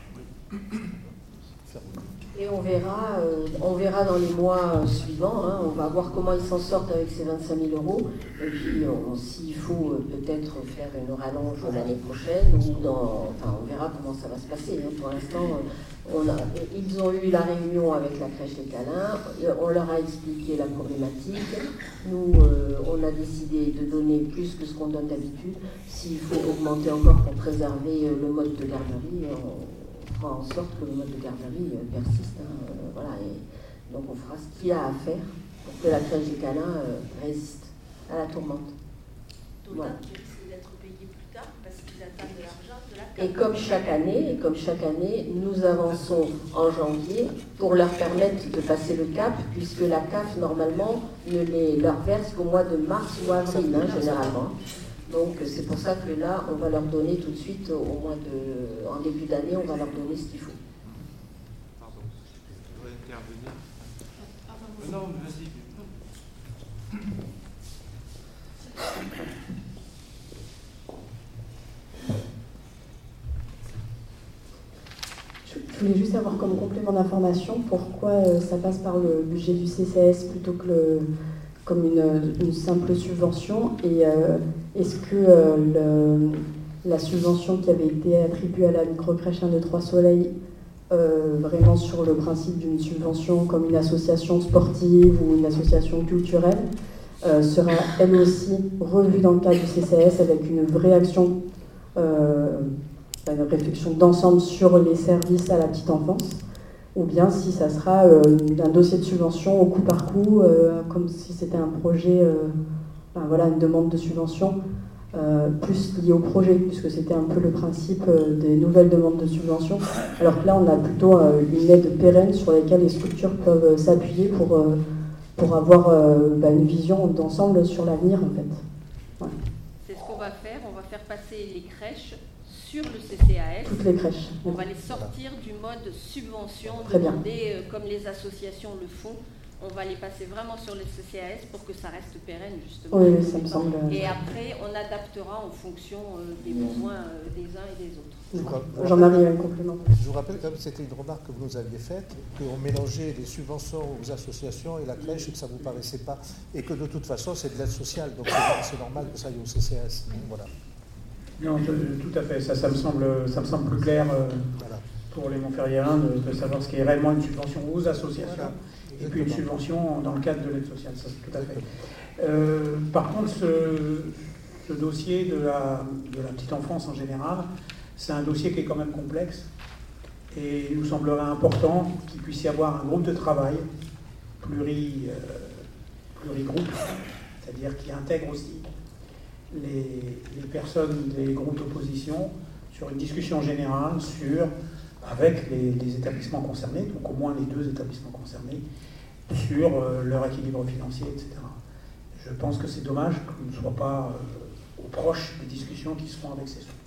Et on verra, euh, on verra dans les mois euh, suivants, hein, on va voir comment ils s'en sortent avec ces vingt-cinq mille euros. Et puis, s'il faut euh, peut-être faire une rallonge l'année prochaine, ou dans, enfin, on verra comment ça va se passer. Hein. Pour l'instant, on a, ils ont eu la réunion avec la crèche des Calins, on leur a expliqué la problématique. Nous, euh, on a décidé de donner plus que ce qu'on donne d'habitude. S'il faut augmenter encore pour préserver le mode de garderie, on, en sorte que le mode de garderie euh, persiste. Hein, euh, voilà, et donc on fera ce qu'il y a à faire pour que la crèche des Calins euh, résiste à la tourmente. D'autant voilà. Qu'ils risquent d'être payés plus tard parce qu'ils attendent de l'argent de la C A F. Et comme chaque année, et comme chaque année, nous avançons en janvier pour leur permettre de passer le cap, puisque la C A F normalement ne les leur verse qu'au mois de mars ou avril, hein, généralement. Donc c'est pour ça que là, on va leur donner tout de suite, au mois de, en début d'année, on va leur donner ce qu'il faut. Pardon, je voudrais intervenir. Ah, non, vas-y. Je voulais juste avoir comme complément d'information pourquoi euh, ça passe par le budget du C C A S plutôt que le, comme une, une simple subvention, et euh, est-ce que euh, le, la subvention qui avait été attribuée à la microcrèche un, deux, trois Soleil, euh, vraiment sur le principe d'une subvention comme une association sportive ou une association culturelle, euh, sera elle aussi revue dans le cadre du C C A S avec une vraie action, euh, une réflexion d'ensemble sur les services à la petite enfance, ou bien si ça sera euh, un dossier de subvention au coup par coup, euh, comme si c'était un projet, euh, ben voilà, une demande de subvention, euh, plus liée au projet, puisque c'était un peu le principe euh, des nouvelles demandes de subvention, alors que là on a plutôt euh, une aide pérenne sur laquelle les structures peuvent euh, s'appuyer pour, euh, pour avoir euh, ben, une vision d'ensemble sur l'avenir en fait. Voilà. C'est ce qu'on va faire, on va faire passer les crèches sur le C C A S. Toutes les crèches. On va les sortir du mode subvention, Très demandé euh, comme les associations le font. On va les passer vraiment sur le C C A S pour que ça reste pérenne, justement. Oui, ça me semble. Et après, on adaptera en fonction euh, des besoins euh, des uns et des autres. Jean-Marie, un complément. Je vous rappelle quand même, c'était une remarque que vous nous aviez faite, qu'on mélangeait les subventions aux associations et la crèche, et que ça ne vous paraissait pas, et que de toute façon, c'est de l'aide sociale, donc c'est normal que ça aille au C C A S. Voilà. Non, tout à fait. Ça, ça me semble, ça me semble plus clair euh, voilà. pour les Montferriérains de, de savoir ce qui est réellement une subvention aux associations voilà. et puis une subvention dans le cadre de l'aide sociale. Ça, c'est tout à fait. Euh, par contre, ce, ce dossier de la, de la petite enfance en général, c'est un dossier qui est quand même complexe et il nous semblerait important qu'il puisse y avoir un groupe de travail pluri, euh, plurigroupe, c'est-à-dire qui intègre aussi les, les personnes des groupes d'opposition sur une discussion générale sur, avec les, les établissements concernés, donc au moins les deux établissements concernés, sur euh, leur équilibre financier, et cetera. Je pense que c'est dommage qu'on ne soit pas euh, au proche des discussions qui se font avec ces structures.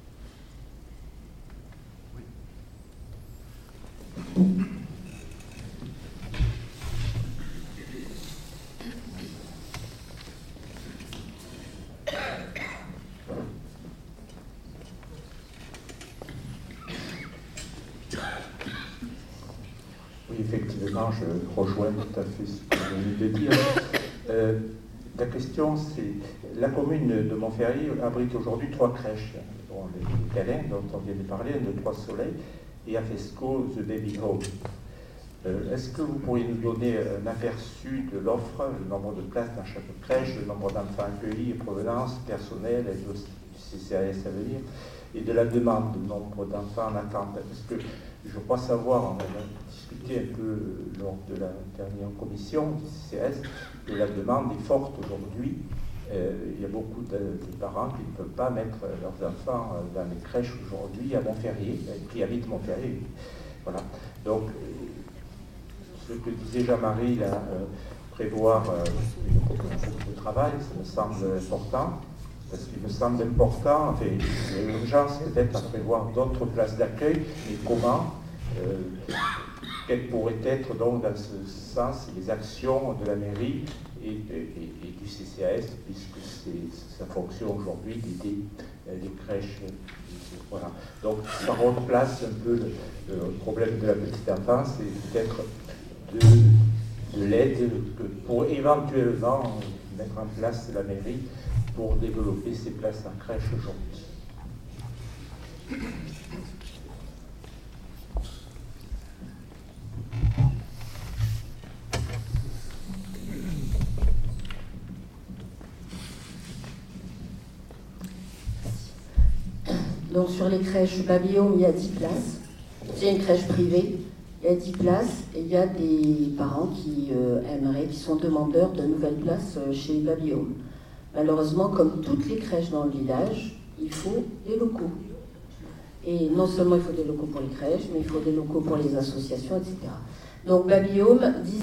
Oui, effectivement, je rejoins tout à fait ce que vous venez de dire. Euh, la question, c'est la commune de Montferrier abrite aujourd'hui trois crèches. Bon, les Câlins, dont on vient de parler, de Trois Soleils, et à Fesco, The Baby Home. Euh, Est-ce que vous pourriez nous donner un aperçu de l'offre, le nombre de places dans chaque crèche, le nombre d'enfants accueillis, provenance, personnel, et du C C A S à venir, et de la demande, le nombre d'enfants en attente? Parce que je crois savoir, on a discuté un peu lors de la dernière commission du C C A S, que la demande est forte aujourd'hui. Euh, il y a beaucoup de, de parents qui ne peuvent pas mettre leurs enfants dans les crèches aujourd'hui à Montferrier, qui habitent Montferrier. Voilà. Donc, ce que disait Jean-Marie, là, euh, prévoir euh, une proposition de travail, ça me semble important, parce qu'il me semble important, enfin, il y a urgence peut-être à prévoir d'autres places d'accueil, mais comment, euh, quelles pourraient être donc dans ce sens les actions de la mairie et, et, et du C C A S, puisque c'est sa fonction aujourd'hui d'aider les crèches. Voilà. Donc, ça replace un peu le, le problème de la petite enfance et peut-être de, de l'aide pour éventuellement mettre en place la mairie pour développer ces places en crèche aujourd'hui. Donc sur les crèches Babillon, il y a dix places. C'est une crèche privée. Il y a dix places et il y a des parents qui euh, aimeraient, qui sont demandeurs de nouvelles places euh, chez Babillon. Malheureusement, comme toutes les crèches dans le village, il faut des locaux. Et non seulement il faut des locaux pour les crèches, mais il faut des locaux pour les associations, et cetera. Donc Babillon